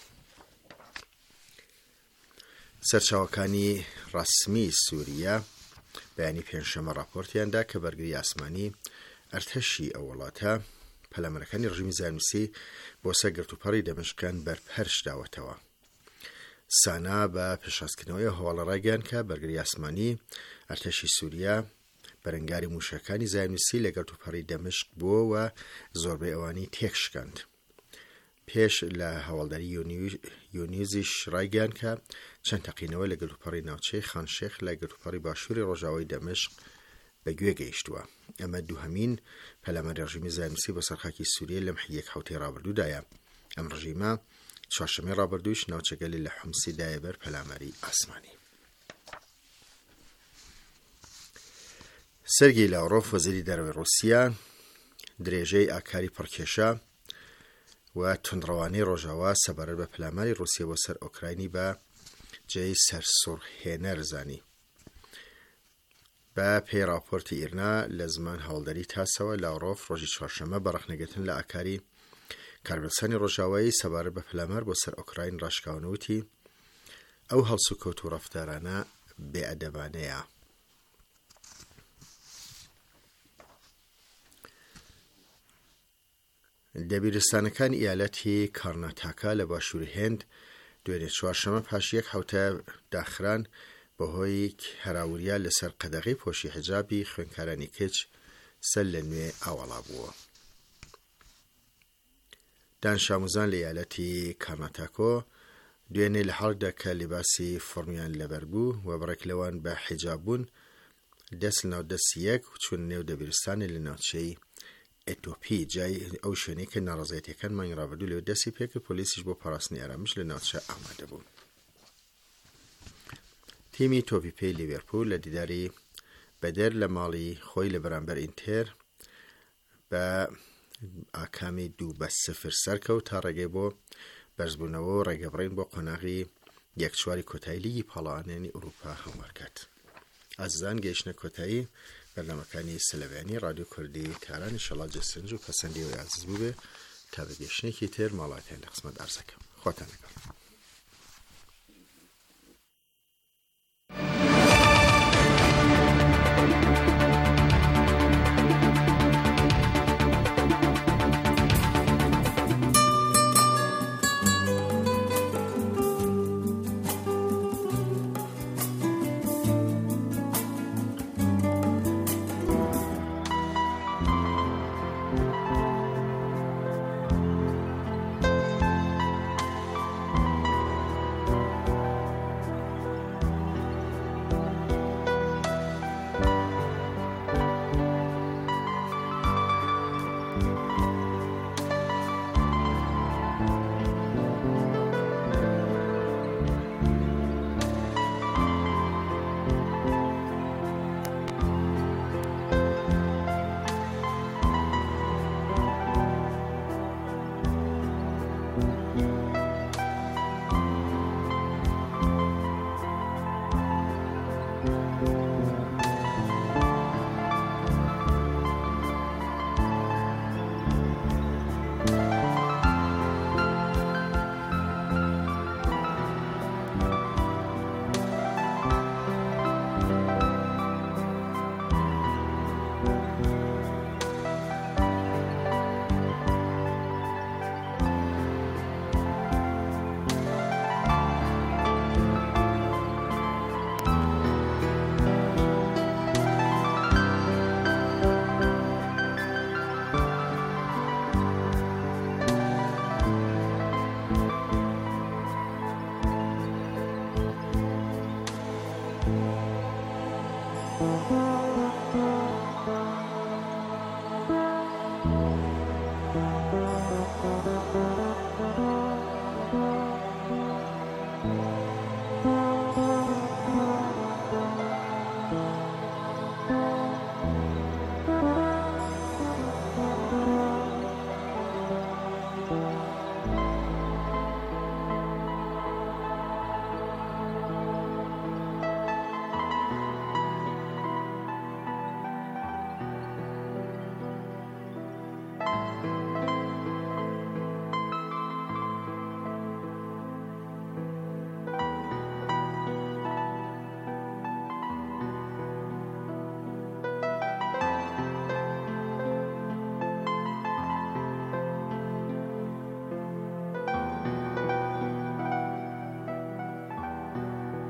سەرچاوەکانی ڕسمی سووریا بەیانی پێنجشەمە راپۆرتیاندا کە بەرگری ئاسمانی ئەرتەشی ئەو وڵاتە پەلامەرەکانی ڕژیمی زانوسی بۆ سەر گرتوپەڕی دەمەشقیان بەرپەرش داوەتەوە. سانا بە پێشاسکردنەوەی هەواڵە ڕایگەیاند کە بەرگری ئاسمانی ئەرتەشی سووریا بەرەنگاری موشەکانی زانوسی لە گرتوپەڕی دەمشق بووە و زۆربەی ئەوانی تێکشکاند. پێش لە هەواڵداری یونیوزیش ڕایگەیاند کە چەند تەقینەوە لە گرتوپەڕی ناوچەی خانشێخ لە گرتوپەڕی باشووری ڕۆژاوای دەمشق بەگوێ گەیشتووە. ئەمە دووهەمین پەلاماری ڕژیمی زانستی بۆ سەرخاکی سووریە لەم یەک هەوتەی ڕابردوودایە. ئەم ڕژیمە چوارشەمەی ڕابردووش ناوچەگەلی لە حومسی دایە بەر پەلاماری ئاسمانی. سەرگی لاڤڕۆڤ وەزیری دەرەوەی ڕووسیا درێژەی ئاکاری پڕکێشە و تونڕەوانەی ڕۆژاوا سەبارەت بە پەلاماری ڕووسیا بۆ سەر ئۆکراینی بە جێی سەرسوڕهێنەر زانی. بە پێی راپۆرتی ئیرنا لە زمان هەوڵدەری تاسەوە لاڤڕۆڤ ڕۆژی چوارشەمە بە ڕەخنەگرتن لە ئاکاری کاربەسانی ڕۆژاوایی سەبارەت بە پەلامار بۆ سەر ئۆکراین ڕاشکاونەوتی ئەو هەڵسو کەوت و ڕەفتارانە بێئەدەبانەیە. دەبیرستانەکانی ئیالەتی کارناتاکا لە باشووری هێند دوێنێ چوارشەمە پاش یەک هەوتە داخران بەهۆی هەراوریا لەسەر قەدەغی پۆشی حجابی خوێندکارانی کچ سەر لە نوێ ئاوەڵا بووە. دانشاموزان لە ئیالەتی کارناتاکۆ دوێنێ لە هەڵدا کە لیباسی فڕمیان لەبەر بوو و بڕێک لەوان بە حیجاببوون دەست لەناو دەستی یەک و چوون نێو دەبیرستانی لە ناوچەی ئێتۆپی جای ئەو شوێنەی کە ناڕەزایەتیەکان مانگی ڕابردوو لەوێ دەستی پێکرد. پۆلیسیش بۆ پاراستنی ئارامش لە ناوچە ئامادە بوو. تیمی تۆپی پێی لیڤەرپوول لە دیداری بەدەر لە ماڵی خۆی لە بەرامبەر ئینتێر بە ئاکامی 2-0 سەرکەوت تا ڕێگەی بۆ بەرزبوونەوە و ڕێگەبڕین بۆ قۆناغی یەکچواری کۆتایی لیگی پاڵەوانێنی ئوروپا هەموارکات. ئازان گەیشتنە کۆتایی بەرنامەکانی سلەڤیانی رادیۆ کوردی تاران. ئینشەڵا جەستنج و پەسەندی و عزیز بوو بێ تا بە گەیشتنێکی تر ماڵاتیان لە قسمەت ئارزەکەم. خۆتان لەگەڵ.